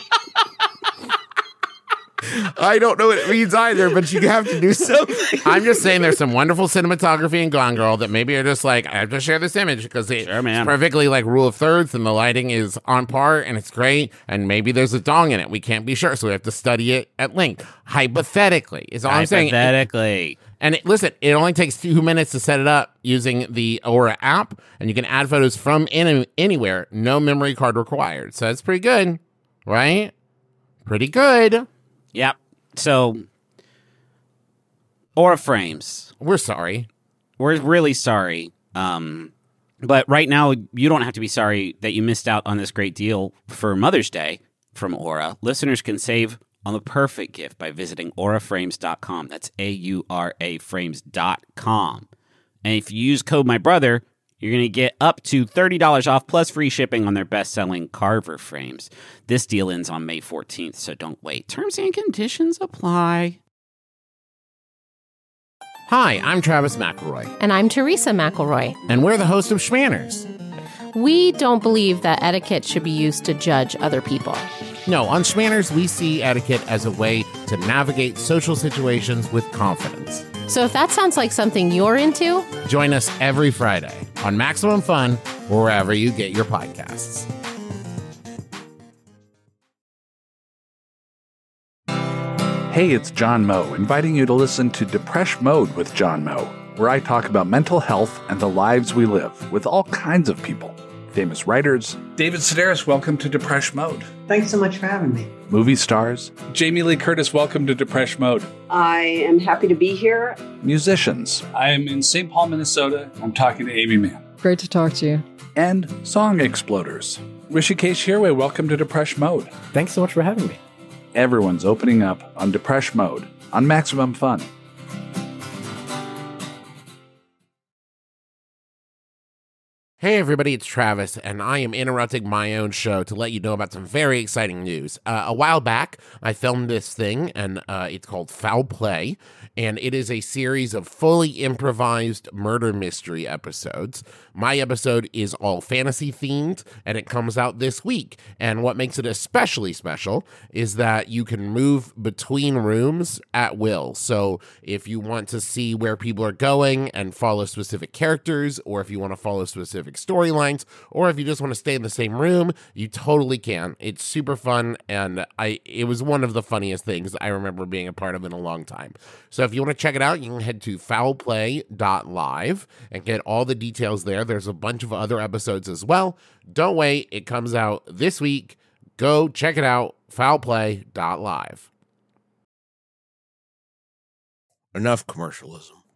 I don't know what it means either, but you have to do something. I'm just saying there's some wonderful cinematography in Gone Girl that maybe are just like, I have to share this image because it- Sure, man. it's perfectly like rule of thirds and the lighting is on par and it's great. And maybe there's a dong in it. We can't be sure. So we have to study it at length. Hypothetically is all I'm saying. Hypothetically. And it, listen, it only takes two minutes to set it up using the Aura app, and you can add photos from any, anywhere. No memory card required. So that's pretty good, right? Pretty good. Yep. So, Aura Frames. We're sorry. We're really sorry. Um, but right now, you don't have to be sorry that you missed out on this great deal for Mother's Day from Aura. Listeners can save on the perfect gift by visiting aura frames dot com. That's A U R A frames dot com. And if you use code MYBROTHER, you're going to get up to thirty dollars off plus free shipping on their best-selling Carver frames. This deal ends on May fourteenth, so don't wait. Terms and conditions apply. Hi, I'm Travis McElroy, And I'm Teresa McElroy. and we're the host of Schmanners. We don't believe that etiquette should be used to judge other people. No, on Schmanners, we see etiquette as a way to navigate social situations with confidence. So if that sounds like something you're into, Join us every Friday on Maximum Fun or wherever you get your podcasts. Hey, it's John Moe, inviting you to listen to Depresh Mode with John Moe, where I talk about mental health and the lives we live with all kinds of people. Famous writers, David Sedaris, welcome to Depresh Mode. Thanks so much for having me. movie stars, Jamie Lee Curtis, welcome to Depresh Mode. I am happy to be here. musicians, I am in Saint Paul, Minnesota. I'm talking to Amy Mann. Great to talk to you. and song exploders. Rishikesh Hirway, welcome to Depresh Mode. Thanks so much for having me. Everyone's opening up on Depresh Mode on Maximum Fun. Hey everybody, it's Travis, and I am interrupting my own show to let you know about some very exciting news. Uh, a while back, I filmed this thing, and uh, it's called Foul Play, and it is a series of fully improvised murder mystery episodes. My episode is all fantasy themed, and it comes out this week. And what makes it especially special is that you can move between rooms at will. So if you want to see where people are going and follow specific characters, or if you want to follow specific storylines, or if you just want to stay in the same room, you totally can. It's super fun, and I it was one of the funniest things I remember being a part of in a long time. So if you want to check it out, you can head to foul play dot live and get all the details there. There's a bunch of other episodes as well. Don't wait, it comes out this week. Go check it out, foul play dot live. Enough commercialism.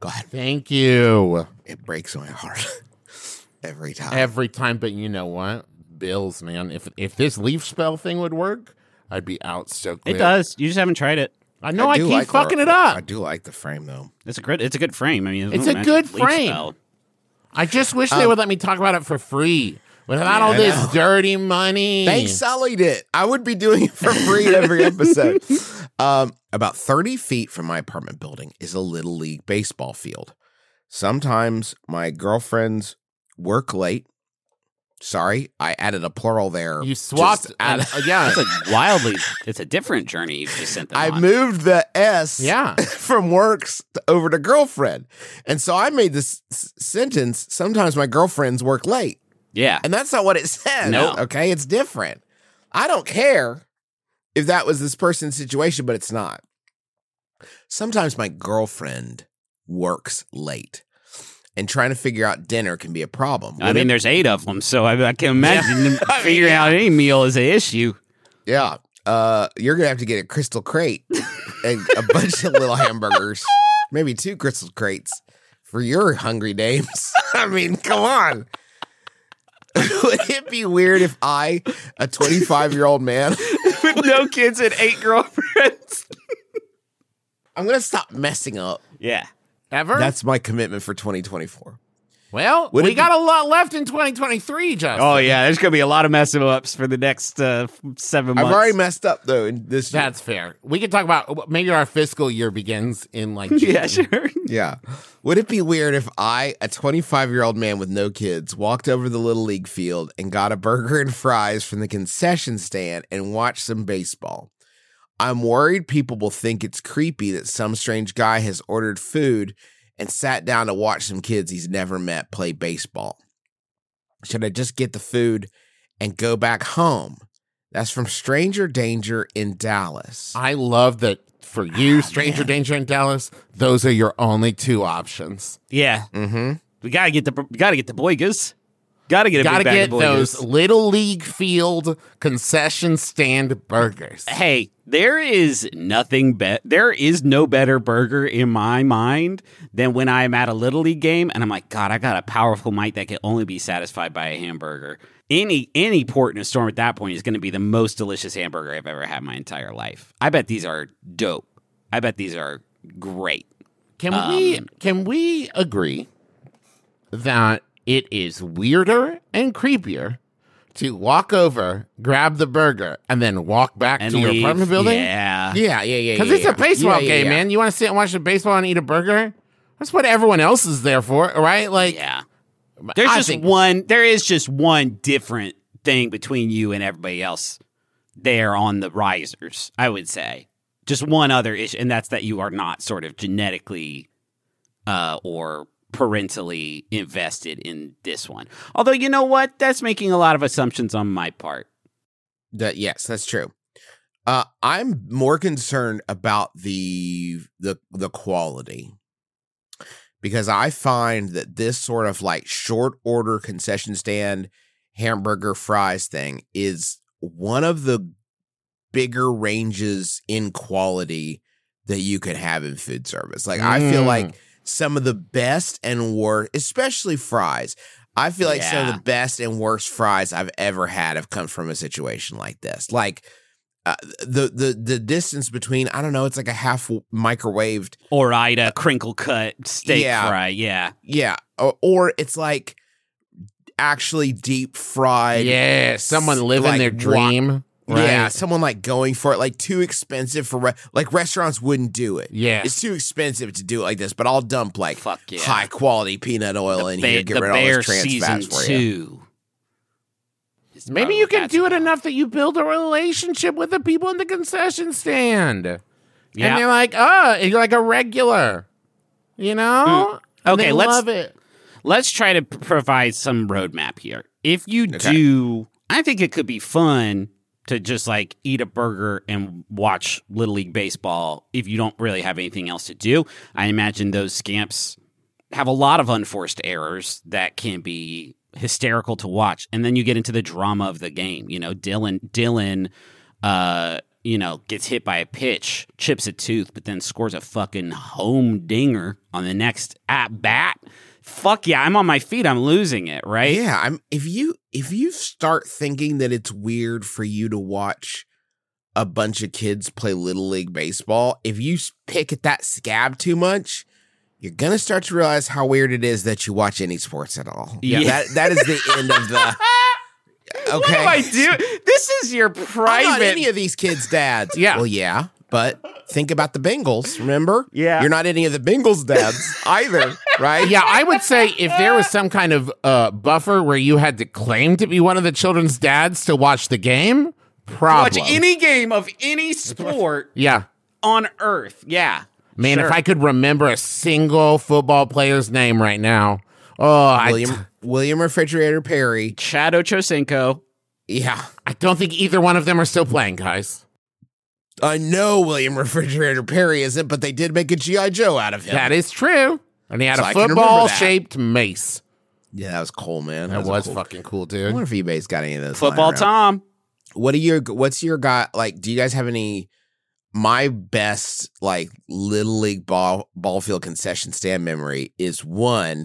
Go ahead. Thank you. It breaks my heart every time. Every time, but you know what? Bills, man. If if this leaf spell thing would work, I'd be out so quick. It does. You just haven't tried it. I know I, do keep like fucking the, it up. I do like the frame though. It's a good. It's a good frame. I mean, It's a good leaf frame. spell. I just wish they Um, would let me talk about it for free without Yeah, all I this know. dirty money. They sullied it. I would be doing it for free every episode. Um, about thirty feet from my apartment building is a little league baseball field. Sometimes my girlfriends work late. Sorry, I added a plural there. You swapped. Just add- uh, yeah. It's a wildly. It's a different journey you've just sent them I on. moved the S Yeah. from works to- over to girlfriend. And so I made this s- sentence, sometimes my girlfriends work late. Yeah. And that's not what it says. No. Okay, it's different. I don't care if that was this person's situation, but it's not. Sometimes my girlfriend works late. And trying to figure out dinner can be a problem. I mean, there's eight of them, so I, I can imagine I mean, figuring yeah. out any meal is an issue. Yeah. Uh, you're going to have to get a crystal crate and a bunch of little hamburgers, maybe two crystal crates for your hungry dames. I mean, come on. Would it be weird if I, a twenty-five-year-old man, With no kids and eight girlfriends. I'm going to stop messing up. Yeah. Ever? That's my commitment for twenty twenty-four. well, Would we it be- got a lot left in twenty twenty-three, Justin. Oh yeah, there's gonna be a lot of messing ups for the next uh, seven months. I've already messed up, though, in this year. That's fair. We could talk about maybe our fiscal year begins in like June. Yeah, sure. Yeah. Would it be weird if I, a twenty-five-year-old man with no kids, walked over to the Little League field and got a burger and fries from the concession stand and watched some baseball? I'm worried people will think it's creepy that some strange guy has ordered food and sat down to watch some kids he's never met play baseball. Should I just get the food and go back home? That's from Stranger Danger in Dallas. I love that for you, Stranger man. Danger in Dallas, those are your only two options. Yeah, Mm-hmm. we gotta get the we gotta get the boygas. Gotta get a Gotta big bag get of those boygas. Little League Field concession stand burgers. Hey, there is nothing bet. There is no better burger in my mind than when I'm at a Little League game and I'm like, God, I got a powerful might that can only be satisfied by a hamburger. Any any port in a storm at that point is going to be the most delicious hamburger I've ever had in my entire life. I bet these are dope. I bet these are great. Can we Um, can we agree that it is weirder and creepier to walk over, grab the burger, and then walk back And to your leave. apartment building? Yeah. Yeah, yeah, yeah. Because yeah, it's yeah. a baseball Yeah, yeah, game, yeah. man. You want to sit and watch the baseball and eat a burger? That's what everyone else is there for, right? Like, Yeah. There's I just think- one. There is just one different thing between you and everybody else there on the risers. I would say just one other issue, and that's that you are not sort of genetically uh, or parentally invested in this one. Although you know what, that's making a lot of assumptions on my part. That yes, that's true. Uh, I'm more concerned about the the the quality because I find that this sort of like short order concession stand hamburger fries thing is one of the bigger ranges in quality that you could have in food service. Like I feel Mm. like some of the best and worst, especially fries. I feel like some of Yeah. the best and worst fries I've ever had have come from a situation like this. Like uh, the the the distance between I don't know, it's like a half microwaved, Or Ida crinkle cut steak Yeah. fry. Yeah. yeah, or, or it's like actually deep fried. yeah, someone living like, their wa- dream. Right? Yeah, someone like going for it, like too expensive for re- like restaurants wouldn't do it. Yeah. it's too expensive to do it like this. But I'll dump like Fuck yeah. high quality peanut oil in Ba- here, get the rid of all Bear those trans season fats for you. two. is Maybe probably you what can that's do it about. enough that you build a relationship with the people in the concession stand. Yeah. And you're like, oh, you're like a regular. You know? And Okay, they let's- love it. Let's try to p- provide some roadmap here. If you do, I think it could be fun to just like eat a burger and watch Little League baseball if you don't really have anything else to do. I imagine those scamps have a lot of unforced errors that can be hysterical to watch. And then you get into the drama of the game. You know, Dylan, Dylan, uh, you know, gets hit by a pitch, chips a tooth, but then scores a fucking home dinger on the next at bat. Fuck yeah, I'm on my feet. I'm losing it, right? Yeah, I'm. If you if you start thinking that it's weird for you to watch a bunch of kids play Little League baseball, if you pick at that scab too much, you're gonna start to realize how weird it is that you watch any sports at all. Yeah, that that is the end of the. Okay. What do I do? This is your private. I'm not any of these kids' dads. Yeah. Well, yeah, but think about the Bengals. Remember? Yeah. You're not any of the Bengals' dads either, right? Yeah, I would say if there was some kind of uh, buffer where you had to claim to be one of the children's dads to watch the game, problem. Watch any game of any sport yeah. on earth. Yeah. Man, Sure. if I could remember a single football player's name right now, oh, William I, William Refrigerator Perry. Chad Ochocinco. Yeah. I don't think either one of them are still playing, guys. I know William Refrigerator Perry isn't, but they did make a G I. Joe out of him. That is true. And he had So a I can remember football-shaped mace. Yeah, that was cool, man. That was cool. fucking cool, I dude. wonder if eBay's got any of those. Football lying around. Tom. What are your what's your guy like? Do you guys have any? My best like Little League ball ball field concession stand memory is one,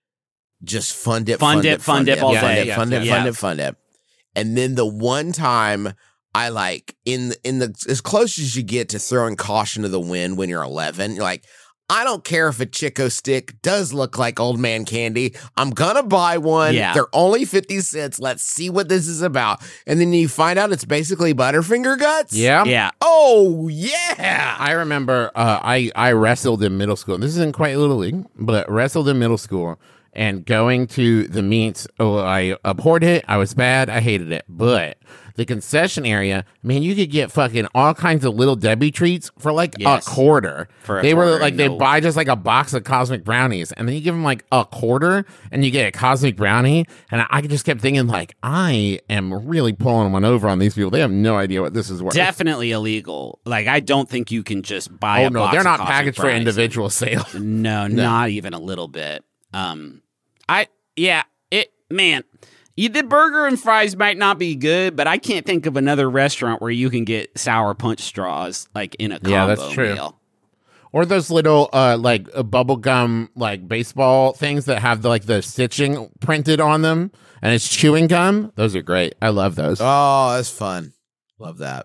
just fun dip, Fun fun dip, dip, fun dip dip, all fun day. dip, Yeah, fun dip, yeah. fun dip, fun dip, and then the one time I like in in the as close as you get to throwing caution to the wind when you're eleven, you're like, I don't care if a Chico stick does look like old man candy. I'm gonna buy one. Yeah. They're only fifty cents. Let's see what this is about. And then you find out it's basically Butterfinger guts. Yeah. Yeah. Oh, yeah. I remember uh, I, I wrestled in middle school. This isn't quite Little League, but wrestled in middle school and going to the meets. Oh, I abhorred it. I was bad. I hated it. But the concession area, man, you could get fucking all kinds of Little Debbie treats for like Yes. a quarter. For a they were quarter, like, they no. buy just like a box of cosmic brownies and then you give them like a quarter and you get a cosmic brownie. And I just kept thinking like, I am really pulling one over on these people. They have no idea what this is worth. Definitely illegal. Like, I don't think you can just buy Oh a no, box they're of not Cosmic packaged for Brownies. individual sale. No, not even a little bit. Um, I, yeah, it, man, you, the burger and fries might not be good, but I can't think of another restaurant where you can get sour punch straws, like, in a combo Yeah, that's true. meal. Or those little uh like uh, bubble gum like baseball things that have the, like the stitching printed on them and it's chewing gum. Those are great. I love those. Oh, that's fun. Love that.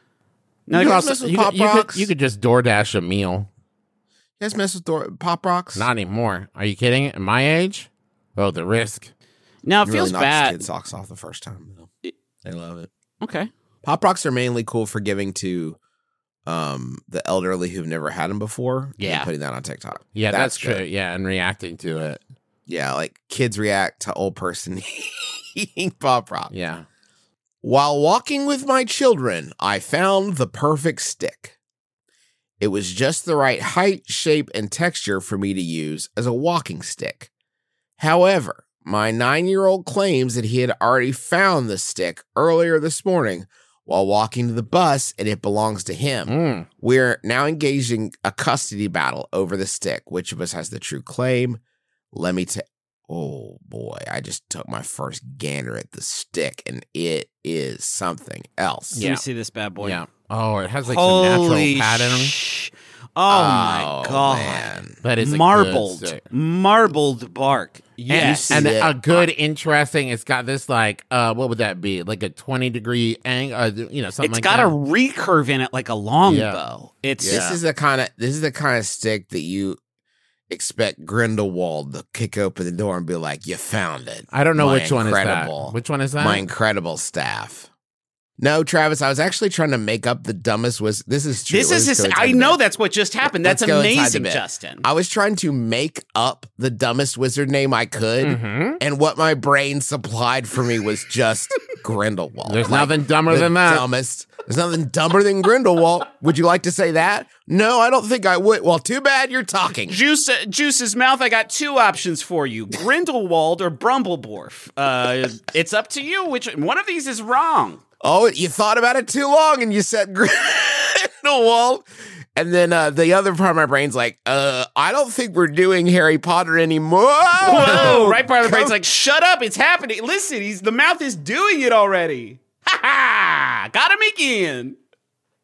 No, You you guys also, mess with you, Pop could, you, Rocks? could, you could just DoorDash a meal. You guys mess with Dor- Pop Rocks? Not anymore. Are you kidding? At my age? Oh, the risk. no, it You feels really knocked bad. Kids' socks off the first time. Though. They love it. Okay. Pop Rocks are mainly cool for giving to um, the elderly who've never had them before. and Yeah. putting that on TikTok. Yeah, that's, good. true. Yeah, and reacting to it. Yeah, like kids react to old person eating Pop Rock. Yeah. While walking with my children, I found the perfect stick. It was just the right height, shape, and texture for me to use as a walking stick. However, my nine-year-old claims that he had already found the stick earlier this morning while walking to the bus and it belongs to him. Mm. We're now engaging a custody battle over the stick. Which of us has the true claim? Let me tell. Oh boy, I just took my first gander at the stick and it is something else. Let Yeah. me see this bad boy. Yeah. Oh, it has like Holy some natural pattern. sh- Oh, my Oh, God. man. That is a good marbled, stick. marbled bark. Yes. see And that- a good, interesting. It's got this like, uh, what would that be? Like a twenty degree angle, uh, you know, something It's like got that. a recurve in it like a longbow. Yeah. It's This is the kind of this is the kind of stick that you expect Grindelwald to kick open the door and be like, "You found it." I don't know My which one is that. incredible- Which one is that? My incredible staff. No, Travis, I was actually trying to make up the dumbest was this is true. This Let's is go his, inside I the know bit. that's what just happened. Let's That's go inside the amazing, bit. Justin. I was trying to make up the dumbest wizard name I could, Mhm. and what my brain supplied for me was just Grindelwald. There's Like, nothing dumber the than that. Dumbest. There's nothing dumber than Grindelwald. Would you like to say that? No, I don't think I would. Well, too bad you're talking. Juice, Juice's mouth. I got two options for you: Grindelwald or Brumbledorf. Uh, it's up to you. Which one of these is wrong? Oh, you thought about it too long and you said Grindelwald. And then uh, the other part of my brain's like, uh, I don't think we're doing Harry Potter anymore. Whoa! Right part of the Come- brain's like, shut up! It's happening. Listen, he's the mouth is doing it already. Ha ha! Got him again.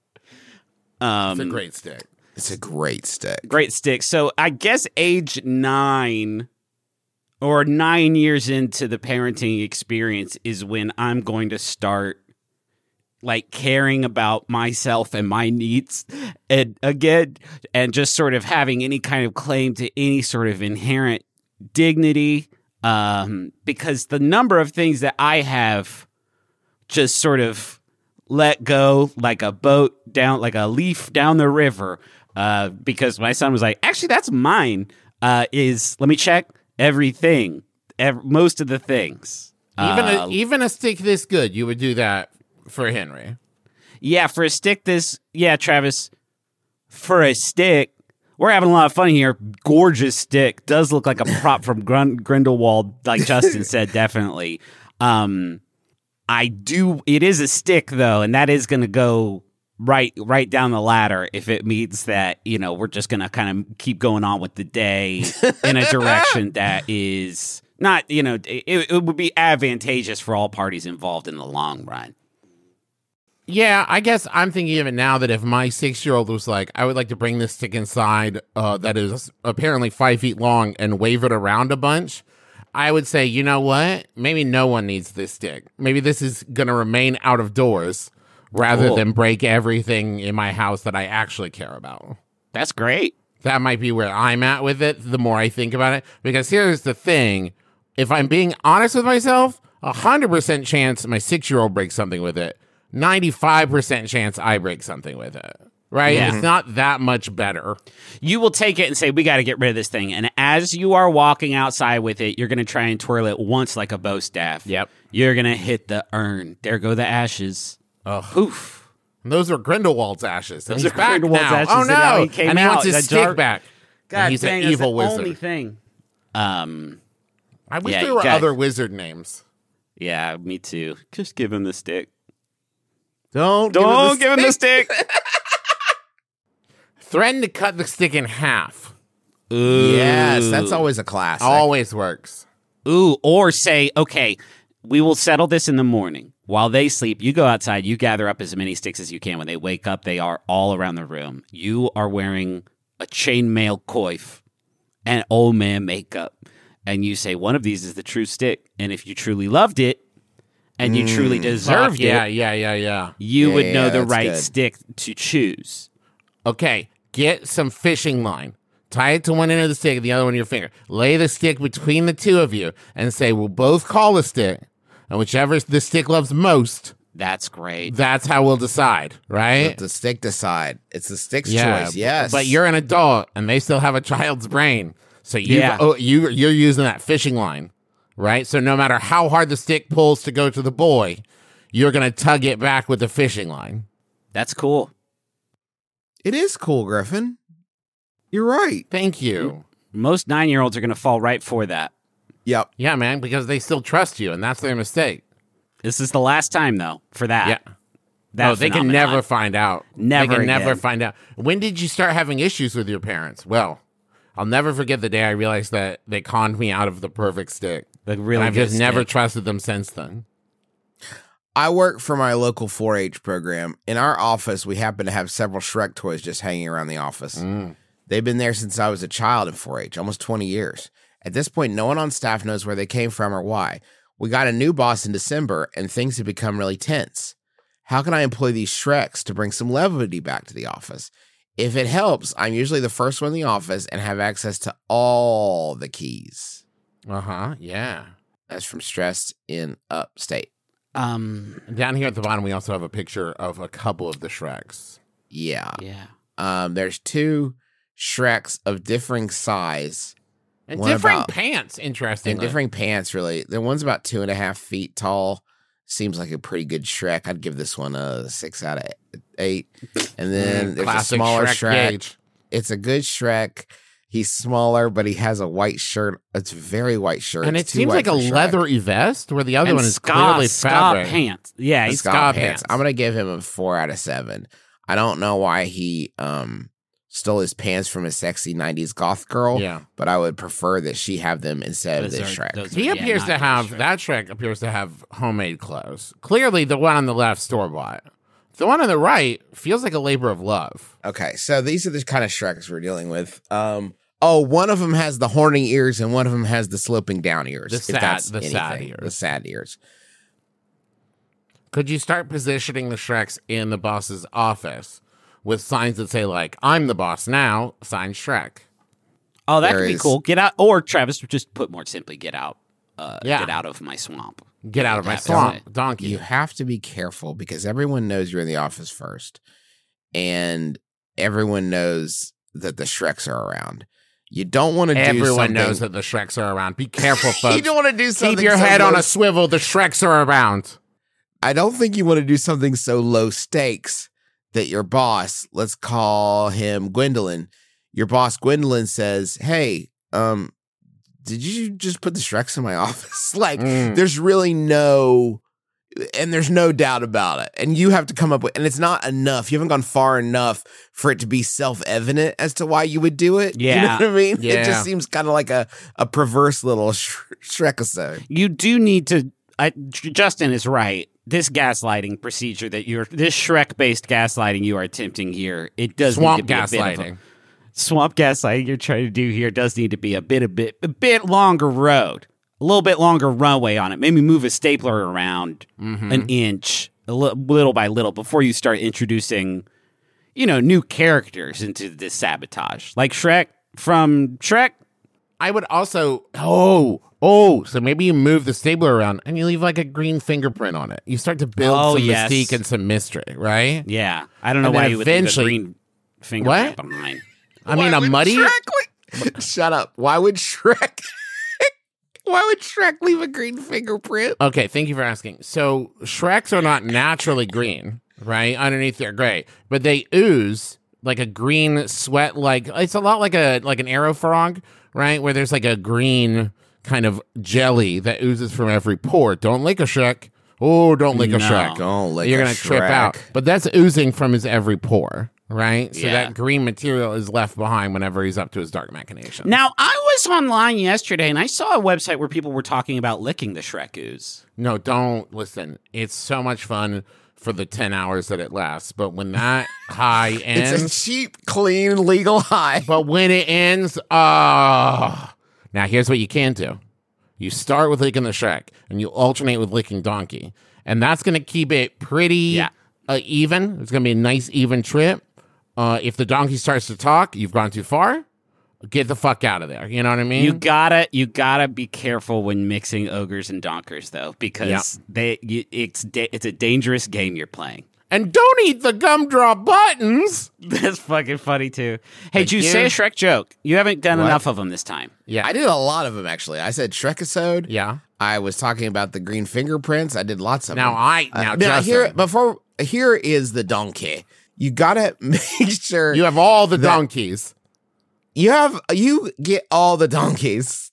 Um, It's a great stick. It's a great stick. Great stick. So I guess age nine or nine years into the parenting experience is when I'm going to start like caring about myself and my needs and again, and just sort of having any kind of claim to any sort of inherent dignity. Um, because the number of things that I have just sort of let go like a boat down, like a leaf down the river, uh, because my son was like, actually, that's mine, uh, is, let me check everything, ev- most of the things. Even Uh, a, even a stick this good, you would do that for Henry. Yeah, for a stick this, yeah, Travis, for a stick, we're having a lot of fun here. Gorgeous stick. Does look like a prop from Grun- Grindelwald, like Justin said, definitely. Um, I do, it is a stick, though, and that is going to go right right down the ladder if it means that, you know, we're just going to kind of keep going on with the day in a direction that is not, you know, it, it would be advantageous for all parties involved in the long run. Yeah, I guess I'm thinking of it now that if my six-year-old was like, I would like to bring this stick inside uh, that is apparently five feet long and wave it around a bunch, I would say, you know what? Maybe no one needs this stick. Maybe this is going to remain out of doors rather Cool. than break everything in my house that I actually care about. That's great. That might be where I'm at with it the more I think about it. Because here's the thing. If I'm being honest with myself, a one hundred percent chance my six-year-old breaks something with it. ninety-five percent chance I break something with it. Right? Yeah. It's not that much better. You will take it and say, we got to get rid of this thing. And as you are walking outside with it, you're going to try and twirl it once like a bow staff. Yep. You're going to hit the urn. There go the ashes. Oh, Poof. And those are Grindelwald's ashes. And Those he's are back Grindelwald's now. ashes, Oh, and no. now he came and he out. wants his That stick jar- back. God and he's dang, an that's evil the wizard. only thing. Um, I wish Yeah, there were guys- other wizard names. yeah, me too. Just give him the stick. Don't Don't give him the stick. Threaten to cut the stick in half. Yes, that's always a classic. Always works. Ooh, or say, okay, we will settle this in the morning. While they sleep, you go outside, you gather up as many sticks as you can. When they wake up, they are all around the room. You are wearing a chainmail coif and old man makeup. And you say, one of these is the true stick. And if you truly loved it and you truly deserved Fuck, yeah, it, yeah, yeah, yeah. you Yeah, would know yeah, the that's right good. stick to choose. Okay, get some fishing line. Tie it to one end of the stick and the other one to your finger. Lay the stick between the two of you and say, we'll both call the stick. And whichever the stick loves most, That's great. that's how we'll decide, right? Let the stick decide. It's the stick's Yeah, choice. Yes, But you're an adult and they still have a child's brain. So you Yeah. oh, you you're using that fishing line, right? So no matter how hard the stick pulls to go to the boy, you're going to tug it back with the fishing line. That's cool. It is cool, Griffin. You're right. Thank you. Most nine-year-olds are going to fall right for that. Yep. Yeah, man, because they still trust you and that's their mistake. This is the last time, though, for that. Yeah. That No, they can phenomenon. never find out. Never They can never again. find out. When did you start having issues with your parents? Well, I'll never forget the day I realized that they conned me out of the perfect stick. The really and I've good just never stick. trusted them since then. I work for my local four H program. In our office, we happen to have several Shrek toys just hanging around the office. They've been there since I was a child in four H, almost twenty years. At this point, no one on staff knows where they came from or why. We got a new boss in December, and things have become really tense. How can I employ these Shreks to bring some levity back to the office? If it helps, I'm usually the first one in the office and have access to all the keys. Uh-huh, yeah. That's from Stressed in Upstate. Um, Down here at the bottom, we also have a picture of a couple of the Shreks. Yeah. yeah. Um, there's two Shreks of differing size. And One different about- pants, interesting. And differing pants, really. The one's about two and a half feet tall. Seems like a pretty good Shrek. I'd give this one a six out of eight. And then there's a Classic smaller Shrek Shrek. gauge. It's a good Shrek. He's smaller, but he has a white shirt. It's a very white shirt. And it It's too seems white like a for Shrek. leathery vest, where the other And one is ska, clearly ska fabric. pants. Yeah, The he's ska ska pants. pants. I'm gonna give him a four out of seven. I don't know why he um stole his pants from a sexy nineties goth girl. Yeah. But I would prefer that she have them instead Those of this are- Shrek. those He Yeah, appears not to good have, Shrek. that Shrek appears to have homemade clothes. Clearly, the one on the left, store-bought. The one on the right feels like a labor of love. Okay, so these are the kind of Shreks we're dealing with. Um, oh, one of them has the horny ears, and one of them has the sloping down ears. The if sad- that's the sad anything. ears. The sad ears. Could you start positioning the Shreks in the boss's office with signs that say, like, I'm the boss now, sign Shrek? Oh, that There could be is- cool. Get out, or Travis, just put more simply, get out. Uh, Yeah. Get out of my swamp. Get out of my Have to swamp, say. donkey. You have to be careful because everyone knows you're in the office first, and everyone knows that the Shreks are around. You don't want to do Everyone something. knows that the Shreks are around. Be careful, folks. You don't want to do something. Keep your so head on low- a swivel. The Shreks are around. I don't think you want to do something so low stakes that your boss, let's call him Gwendolyn, your boss Gwendolyn says, "Hey, um, did you just put the Shreks in my office?" Like, Mm. there's really no, and there's no doubt about it. And you have to come up with, and it's not enough. You haven't gone far enough for it to be self-evident as to why you would do it. You know Yeah. what I mean? Yeah. It just seems kind of like a, a perverse little sh- Shrek-isode. You do need to. I, J- Justin is right. This gaslighting procedure that you're, this Shrek-based gaslighting you are attempting here, it does Swamp need to be a bit of a- gaslighting. swamp gaslighting you're trying to do here does need to be a bit a bit a bit longer road, a little bit longer runway on it. Maybe move a stapler around Mm-hmm. an inch, a li- little by little, before you start introducing, you know, new characters into this sabotage, like Shrek from Shrek. I would also, oh, oh, so maybe you move the stabler around and you leave like a green fingerprint on it. You start to build Oh, some yes. mystique and some mystery, right? Yeah, I don't know And why then you would leave a eventually- green fingerprint What? behind. I mean, a would muddy. Shrek- Shut up. Why would Shrek? Why would Shrek leave a green fingerprint? Okay, thank you for asking. So Shreks are not naturally green, right? Underneath they're gray, but they ooze like a green sweat. Like it's a lot like a like an arrow frog, right? Where there's like a green kind of jelly that oozes from every pore. Don't lick a Shrek. Oh, don't lick a No. Shrek. Don't lick You're a gonna trip Shrek. out. But that's oozing from his every pore, right? So Yeah. that green material is left behind whenever he's up to his dark machination. Now, I was online yesterday and I saw a website where people were talking about licking the Shrek ooze. No, don't listen. It's so much fun for the ten hours that it lasts. But when that high It's a ends, cheap, clean, legal high. but when it ends, oh. Now, here's what you can do. You start with licking the Shrek and you alternate with licking Donkey. And that's going to keep it pretty Yeah. uh, even. It's going to be a nice, even trip. Uh, if the Donkey starts to talk, you've gone too far. Get the fuck out of there. You know what I mean? You gotta, you gotta be careful when mixing ogres and donkers, though, because they, you, it's, da- it's a dangerous game you're playing. and don't eat the gumdrop buttons. That's fucking funny too. Hey, Thank Juice, you. say a Shrek joke. You haven't done What? enough of them this time. Yeah. I did a lot of them, actually. I said Shrek-isode. Yeah. I was talking about the green fingerprints. I did lots of Now them. I Uh, now, now Justin, here before here is the donkey. You gotta make sure you have all the that- donkeys. you have you get all the donkeys.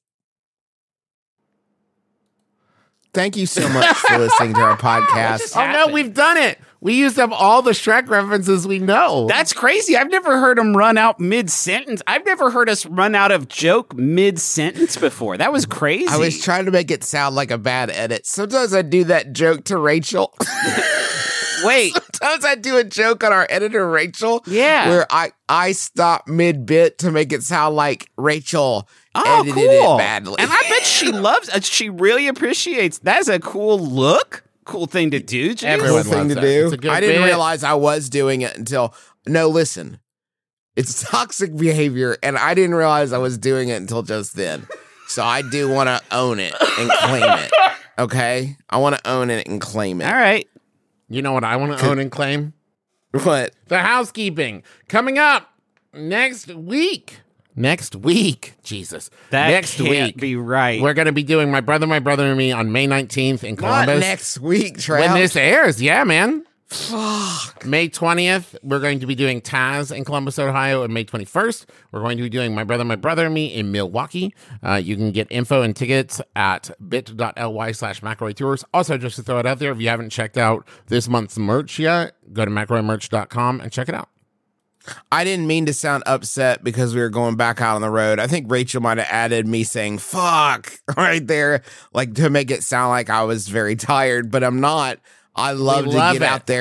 Thank you so much for listening to our podcast. Oh no, happened? we've done it. We used up all the Shrek references we know. That's crazy. I've never heard them run out mid sentence. I've never heard us run out of joke mid sentence before. That was crazy. I was trying to make it sound like a bad edit. Sometimes I do that joke to Rachel. Wait. Sometimes I do a joke on our editor, Rachel. Yeah. Where I, I stop mid bit to make it sound like Rachel Oh, edited cool. it badly. And I bet she loves it. She really appreciates. That's a cool look. Cool thing to do, Juice. Everyone cool thing loves to that. do. It's a good I didn't bit. realize I was doing it until no, listen. It's toxic behavior, and I didn't realize I was doing it until just then. So I do want to own it and claim it. Okay? I want to own it and claim it. All right. You know what I want to own and claim? What? The housekeeping coming up next week. Next week, Jesus. That next can't week, be right. we're going to be doing My Brother, My Brother and Me on May nineteenth in Not Columbus. next week, Trav. when this airs, yeah, man. Fuck. May twentieth, we're going to be doing Taz in Columbus, Ohio, and May twenty-first, we're going to be doing My Brother, My Brother and Me in Milwaukee. Uh, you can get info and tickets at bit.ly slash McElroy Tours. Also, just to throw it out there, if you haven't checked out this month's merch yet, go to McElroy merch dot com and check it out. I didn't mean to sound upset because we were going back out on the road. I think Rachel might have added me saying fuck right there, like to make it sound like I was very tired, but I'm not. I love We to love get it. out there.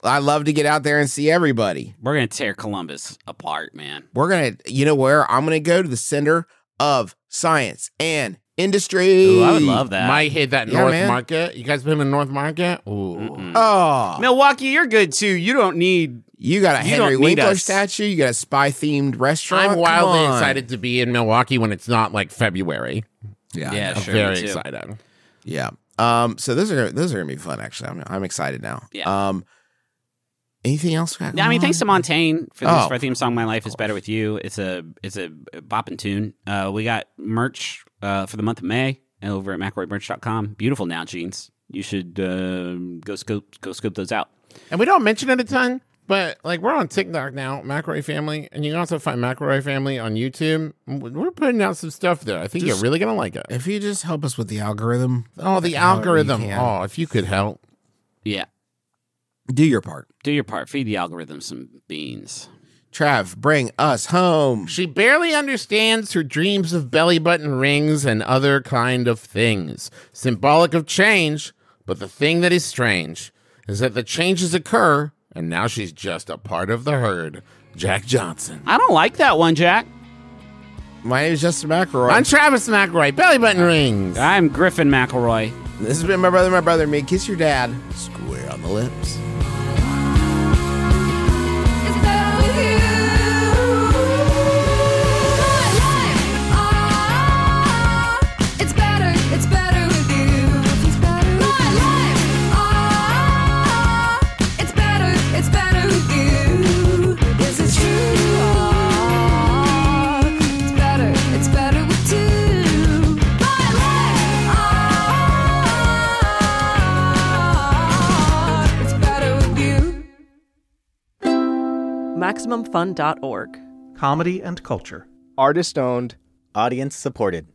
I love to get out there and see everybody. We're gonna tear Columbus apart, man. We're going to, you know where? I'm going to go to the center of science and industry. Ooh, I would love that. Might hit that Yeah, North man. Market. You guys been in North Market? Ooh. Oh, Milwaukee, you're good too. You don't need. you got a You Henry don't need Winkler us. statue. You got a spy-themed restaurant. I'm wildly Come on. excited to be in Milwaukee when it's not like February. Yeah, Yeah, I know. sure. Very me too. excited. Yeah. Um. So those are those are gonna be fun. Actually, I'm I'm excited now. Yeah. Um. Anything else? we got Yeah, I mean, going thanks to on? Montaigne for this Oh. for our theme song. My life is better with you. It's a it's a bopping tune. Uh, we got merch uh, for the month of May over at McElroy Merch dot com. Beautiful now jeans. You should uh, go scope go scope those out. And we don't mention it a ton, but like we're on TikTok now, McElroy Family, and you can also find McElroy Family on YouTube. We're putting out some stuff there. I think Just- you're really gonna like it. If you just help us with the algorithm, Oh, the however you algorithm. can. Oh, if you could help. Yeah, do your part. do your part. Feed the algorithm some beans. Trav, bring us home. She barely understands her dreams of belly button rings and other kind of things. Symbolic of change, but the thing that is strange is that the changes occur, and now she's just a part of the herd. Jack Johnson. I don't like that one, Jack. My name is Justin McElroy. I'm Travis McElroy, belly button rings. I'm Griffin McElroy. This has been my brother, my brother, and me. Kiss your dad. Square on the lips. It's better with you. My life, ah, it's better, it's better with you. It's better with my life, ah, it's better, it's better with you. This is true. Ah, it's better, it's better with two. My life, ah, it's better with you. Maximum Fun dot org. Comedy and culture. Artist owned. Audience supported.